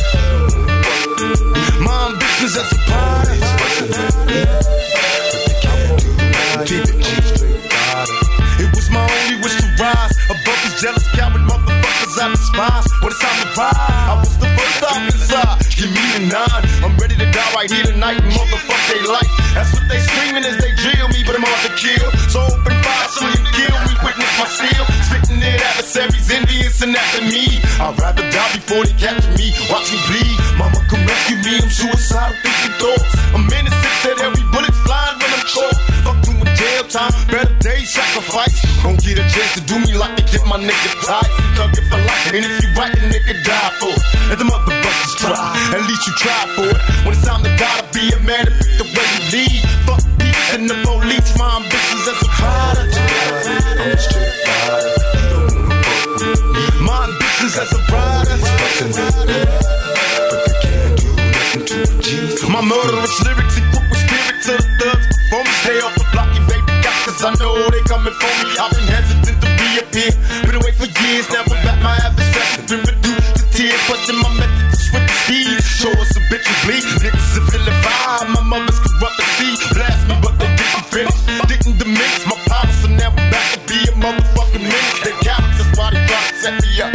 [SPEAKER 5] My ambitions as a rider. It was my only wish to rise above these jealous coward motherfuckers I despise. When it's time to ride, I was the first off inside. Give me the nine, I'm ready to die right here tonight. Motherfuck they life. That's what they screaming as they drill me, but I'm hard to kill. So open fire, so you kill me, witness my steel. Spitting it adversaries, envious and after me. I'd rather die before they capture me. Watch me bleed, mama come rescue me. I'm suicidal, thinking thoughts. I'm innocent, said every bullet's flying when I'm caught. Fuck doing jail time, better days sacrifice. Don't get a chance to do me like they get my nigga tight. Thug it for life, and if you right, the nigga die for it. And the motherfuckers try, at least you try for it. When it's time to die to be a man, to pick the way you lead. Fuck beef and the police, my ambitions as a rider. I'm a straight rider. My ambitions as a rider. But they can't do nothing to a G. My murderous lyrics equip with spirit to the thugs. Before me, stay off the block, you baby got, cause I know they coming for me. I've been hesitant to reappear. Been away for years, never back my adversary. Been reduced to tears, questing my methods with the speed. Show us a bitch and bleed. Niggas are feeling fine. My mother's corrupt and see. Blast me, but they didn't finish. Didn't diminish my power, so now I'm back to be a motherfucking menace. They got me, that's why they try to set me up.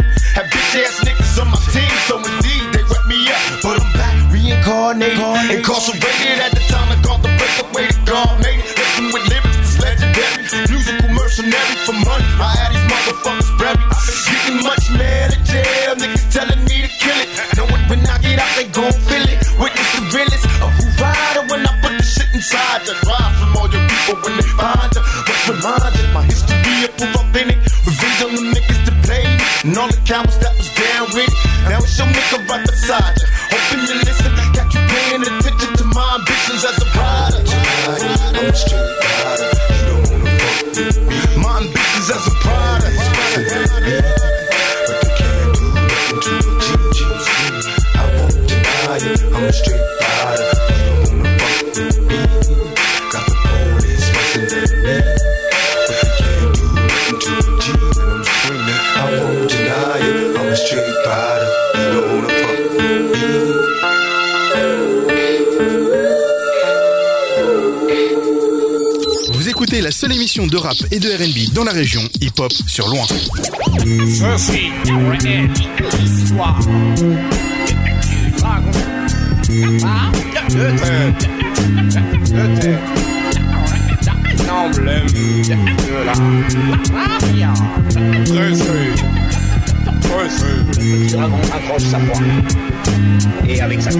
[SPEAKER 5] incarcerated at the time I called the breakaway to God made it. Living with lyrics that's legendary. Musical mercenary for money. I had these motherfuckers buried. Getting much mad at jail. Niggas telling me to kill it. Knowing when I get out, they gon' feel it. Witness the realest of who rider when I put the shit inside. Just rise from all your people when they find you. What's reminded? My history of proof authentic. Revenge on the niggas to play me. And all the cowards that was down with it. Now it's your nigga right beside you. Hoping you listen. Got you paying attention to my ambitions as a rider. I'm a straight rider. You don't wanna fuck with me. My ambitions as a rider. But you can't do nothing to the G G's. I won't deny it. I'm a straight rider. You don't wanna fuck with me. Got the police rushing at me. But you can't do nothing to the G. And I'm screaming. I won't deny it. I'm a straight rider. You don't wanna fuck with me.
[SPEAKER 2] Vous écoutez la seule émission de rap et de R and B dans la région, Hip Hop sur Loin.
[SPEAKER 7] Je suis réel, l'histoire du dragon. Ah, de tête, de tête, l'emblème de la mafia. Dressé, dressé. Le dragon accroche sa proie et avec sa queue.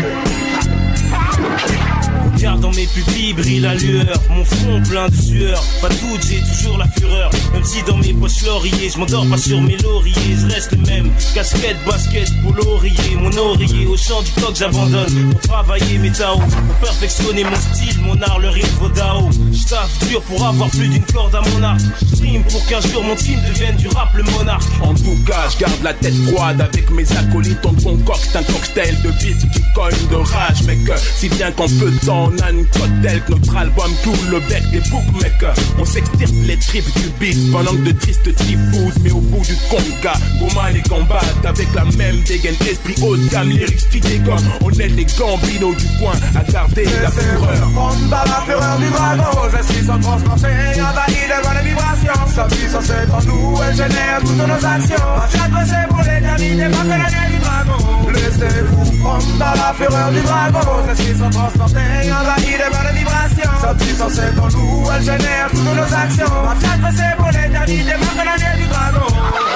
[SPEAKER 8] Regarde dans mes pupilles brille la lueur, mon front plein de sueur. Pas doute, j'ai toujours la fureur. Même si dans mes poches lauriers, je m'endors pas sur mes lauriers, je reste le même. Casquette, basket, pour l'oreiller, mon oreiller au champ du coq j'abandonne. Pour travailler mes taos, pour perfectionner mon style, mon art, le rythme vaut Dao. J'taffe dur pour avoir plus d'une corde à mon arc. J'stream pour qu'un jour mon team devienne du rap le monarque.
[SPEAKER 6] En tout cas, je garde la tête froide avec mes acolytes. On concocte un cocktail de beats qui cogne de rage, mec. Si bien qu'en peu de temps on a une cocktail que notre album coule le bec des bookmakers. On s'extirpe les tripes du beat pendant que de tristes typhus. Mais au bout du conga, Goma les combattent avec la même dégaine, esprit haut de gamme, lyrics street comme on est les gambinos du coin à garder la fureur.
[SPEAKER 12] Combat la fureur du dragon, aux esprits sont transportés, envahis devant les vibrations. Sa puissance est en nous, elle génère toutes nos actions. À chaque fois c'est pour l'éternité, pas que la guerre du dragon. Laissez-vous prendre dans la fureur du dragon, aux esprits sont transportés, envahis devant les vibrations. Sa puissance est en nous, elle génère toutes nos actions. À chaque fois c'est pour l'éternité, pas que la guerre du dragon.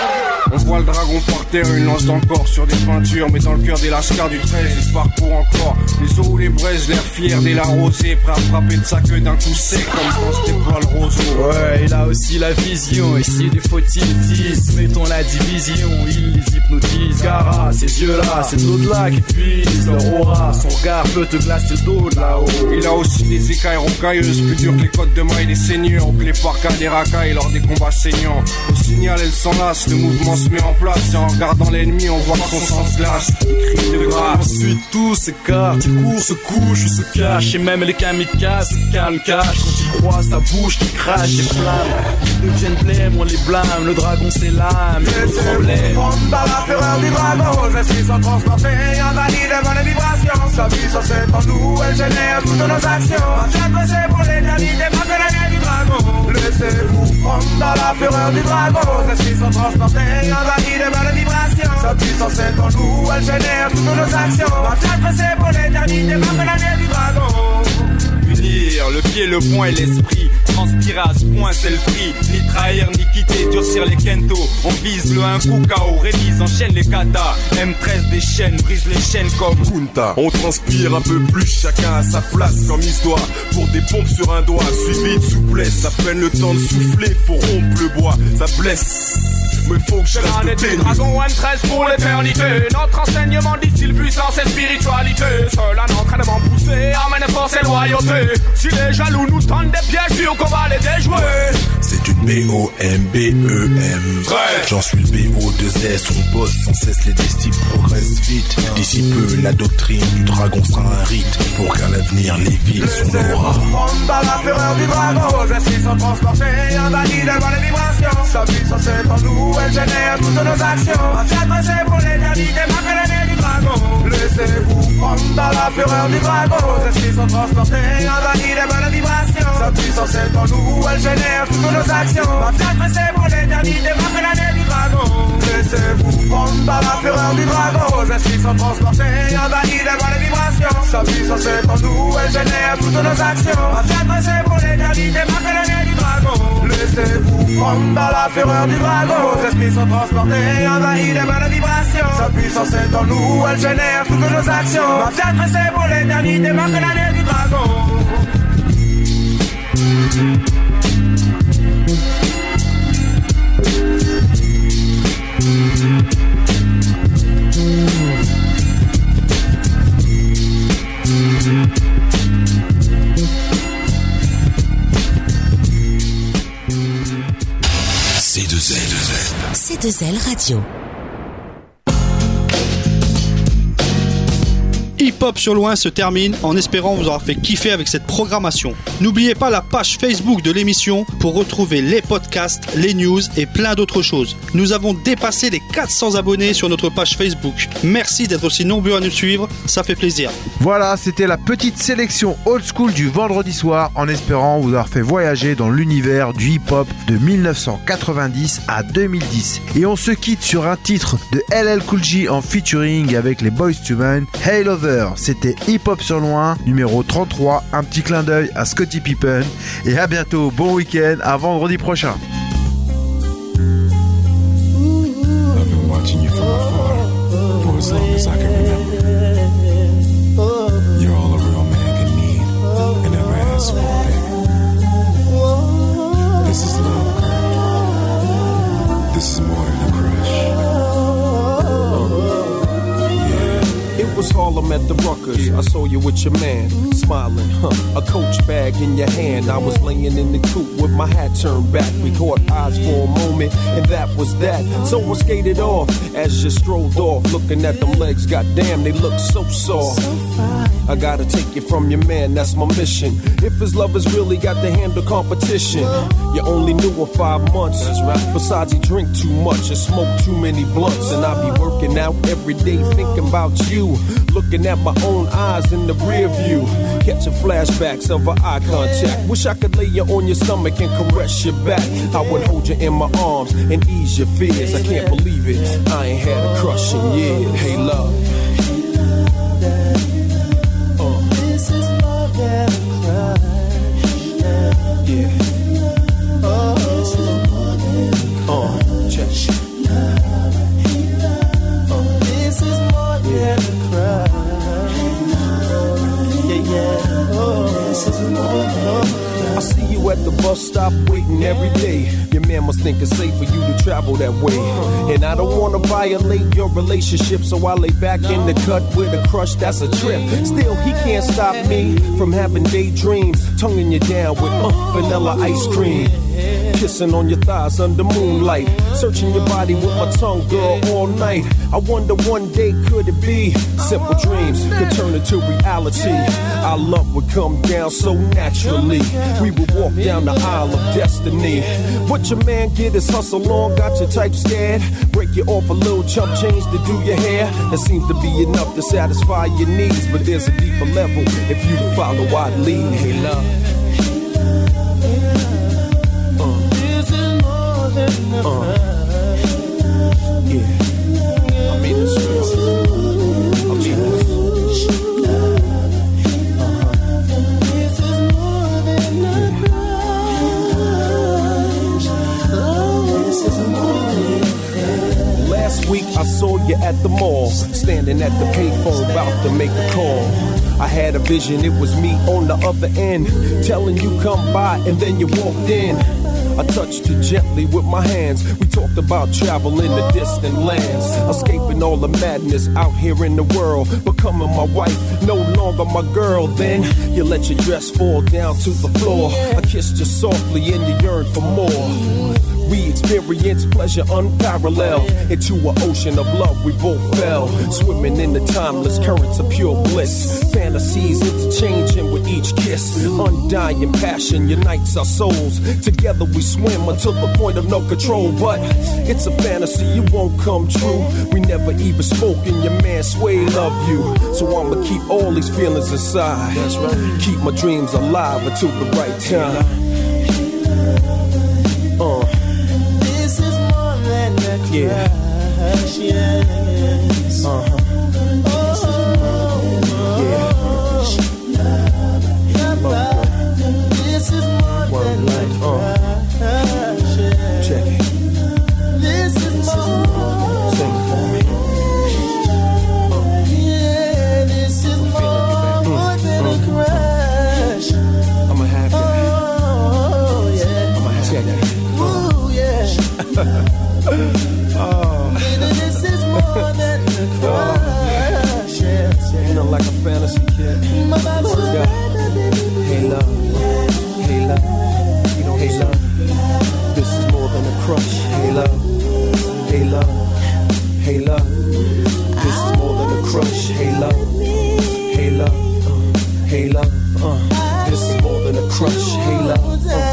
[SPEAKER 24] On voit le dragon par terre, une lance d'encore sur des peintures. Mais dans le cœur des lascars du treize, il parcourt encore les eaux ou les braises, l'air fier dès la rosée, prêt à frapper de sa queue d'un coup sec comme quand se déploie le roseau.
[SPEAKER 25] Ouais, il a aussi la vision, ici des faut-il dix, mettons la division, il les hypnotise. Gara, ces yeux-là, c'est de l'au-delà qui puise leur aura, son regard peut te glacer le dos de là-haut.
[SPEAKER 24] Il a aussi des écailles rocailleuses, plus dures que les côtes de maille des seigneurs, ou que les parkas des racailles lors des combats saignants. Au signal, elle s'enlace, le mouvement se met en place, et en regardant l'ennemi, on voit que son sang se glace. Cri de grâce.
[SPEAKER 25] Ensuite, tout s'écarte, il court, se couche, se cache, et même les kamikazes se calment, cache. Quand il croise sa bouche qui crache des flammes, ils deviennent blêmes, on les blâme, le dragon c'est l'âme, et le problème.
[SPEAKER 12] Dans la fureur du dragon, aux esprits sont transportés, envahis devant les vibrations. Sa puissance est en nous, elle génère toutes nos actions. À chaque fois c'est pour l'éternité, pas que la guerre du dragon. Laissez-vous prendre dans la fureur du dragon, aux esprits sont transportés, envahis devant les vibrations. Sa puissance est en nous, elle génère toutes nos actions. À chaque fois c'est pour l'éternité, pas que la guerre du dragon.
[SPEAKER 25] Unir le pied, le poing et l'esprit, transpirer à ce point c'est le prix. Ni trahir, ni quitter, durcir les kento. On vise le un coup K O, révise, enchaîne les katas. M treize des chaînes, brise les chaînes comme
[SPEAKER 26] Kunta. On transpire un peu plus, chacun à sa place comme il se doit. Pour des pompes sur un doigt, suivi de souplesse. À peine le temps de souffler pour rompre le bois, ça blesse. Mais faut que je reste ténu.
[SPEAKER 7] Dragon M treize pour l'éternité. Notre enseignement distille puissance et spiritualité. Seul un entraînement poussé amène force et loyauté. Si les jaloux nous tendent des pièges, sûr qu'on va les déjouer.
[SPEAKER 27] C'est une B O M B E M. J'en suis le B O deux S. On bosse sans cesse, les destins progressent vite. D'ici peu, la doctrine du dragon sera un rite. Pour qu'à l'avenir, les villes sont aura.
[SPEAKER 12] Dans la fureur du dragon, aux esprits sont transportés, envahis devant les vibrations. Sa puissance est en nous, elle génère toutes nos actions. À chaque fois c'est pour l'éternité, pas que la guerre du dragon. Laissez-vous prendre dans la fureur du dragon, aux esprits sont transportés, envahis devant les vibrations. Sa puissance est en nous, elle génère toutes nos actions. À chaque fois c'est pour l'éternité, pas que la guerre du dragon. Laissez-vous prendre dans la fureur du dragon, aux esprits sont transportés, envahis devant les vibrations. vibrations. Sa puissance est en nous, elle génère toutes nos actions. Mafia dressée pour l'éternité, marquez le nez du dragon. Laissez-vous prendre dans la fureur du dragon. Vos esprits sont transportés, envahis des bonnes vibrations. Sa puissance est en nous, elle génère toutes nos actions. Mafia dressée pour l'éternité, marquez le nez du dragon.
[SPEAKER 22] C deux L. C deux L Radio.
[SPEAKER 4] Hip-Hop sur loin se termine en espérant vous avoir fait kiffer avec cette programmation. N'oubliez pas la page Facebook de l'émission pour retrouver les podcasts, les news et plein d'autres choses. Nous avons dépassé les quatre cents abonnés sur notre page Facebook. Merci d'être aussi nombreux à nous suivre, ça fait plaisir.
[SPEAKER 3] Voilà, c'était la petite sélection old school du vendredi soir en espérant vous avoir fait voyager dans l'univers du hip-hop de dix-neuf cent quatre-vingt-dix à deux mille dix. Et on se quitte sur un titre de L L Cool J en featuring avec les Boyz two Men, Hey Lover. C'était Hip Hop sur loin, numéro trente-trois. Un petit clin d'œil à Scottie Pippen. Et à bientôt, bon week-end, à vendredi prochain.
[SPEAKER 1] Was Harlem at the Ruckers. I saw you with your man, smiling, huh? A Coach bag in your hand. I was laying in the coop with my hat turned back. We caught eyes for a moment, and that was that. So I skated off as you strolled off, looking at them legs. Goddamn, they look so soft. I gotta take you from your man, that's my mission. If his lovers really got to handle competition, you only knew him five months. That's right. Besides, he drink too much and smoke too many blunts. And I be working out every day thinking about you. Looking at my own eyes in the rear view, catching flashbacks of our eye contact. Wish I could lay you on your stomach and caress your back. I would hold you in my arms and ease your fears. I can't believe it, I ain't had a crush in years. Hey love, uh. This is more than a crush. Yeah. Oh, this is more than a crush. Uh, check. Uh. This is more than a crush. Yeah, yeah. Oh, this is more than a crush. I see you at the bus stop waiting every day. Your man must think it's safe for you to travel that way. And I don't wanna violate your relationship, so I lay back in the cut with a crush, that's a trip. Still, he can't stop me from having daydreams, tonguing you down with uh, vanilla ice cream. Kissing on your thighs under moonlight, searching your body with my tongue, girl, all night. I wonder one day could it be simple dreams could turn into reality. Our love would come down so naturally. We would walk down the aisle of destiny. What your man get is hustle on, got your type scared. Break you off a little chump change to do your hair. That seems to be enough to satisfy your needs, but there's a deeper level if you follow I'd lead. Hey love. Uh, yeah, I mean it's real. I mean this. Last week I saw you at the mall, standing at the payphone about to make a call. I had a vision, it was me on the other end, telling you come by and then you walked in. I touched you gently with my hands. We talked about travel in the distant lands, escaping all the madness out here in the world, becoming my wife, no longer my girl. Then you let your dress fall down to the floor. I kissed you softly and you yearned for more. We experienced pleasure unparalleled. Into an ocean of love we both fell, swimming in the timeless currents of pure bliss. Fantasies interchanging with each kiss. Undying passion unites our souls. Together we swim until the point of no control. But it's a fantasy, it won't come true. We never even spoke and your man Sway loved you. So I'ma keep all these feelings inside. That's right. Keep my dreams alive until the right time. Uh. Yeah. Uh-huh. Yeah. Hey love, uh, hey love, uh, this is more than a crush. Hey love, uh.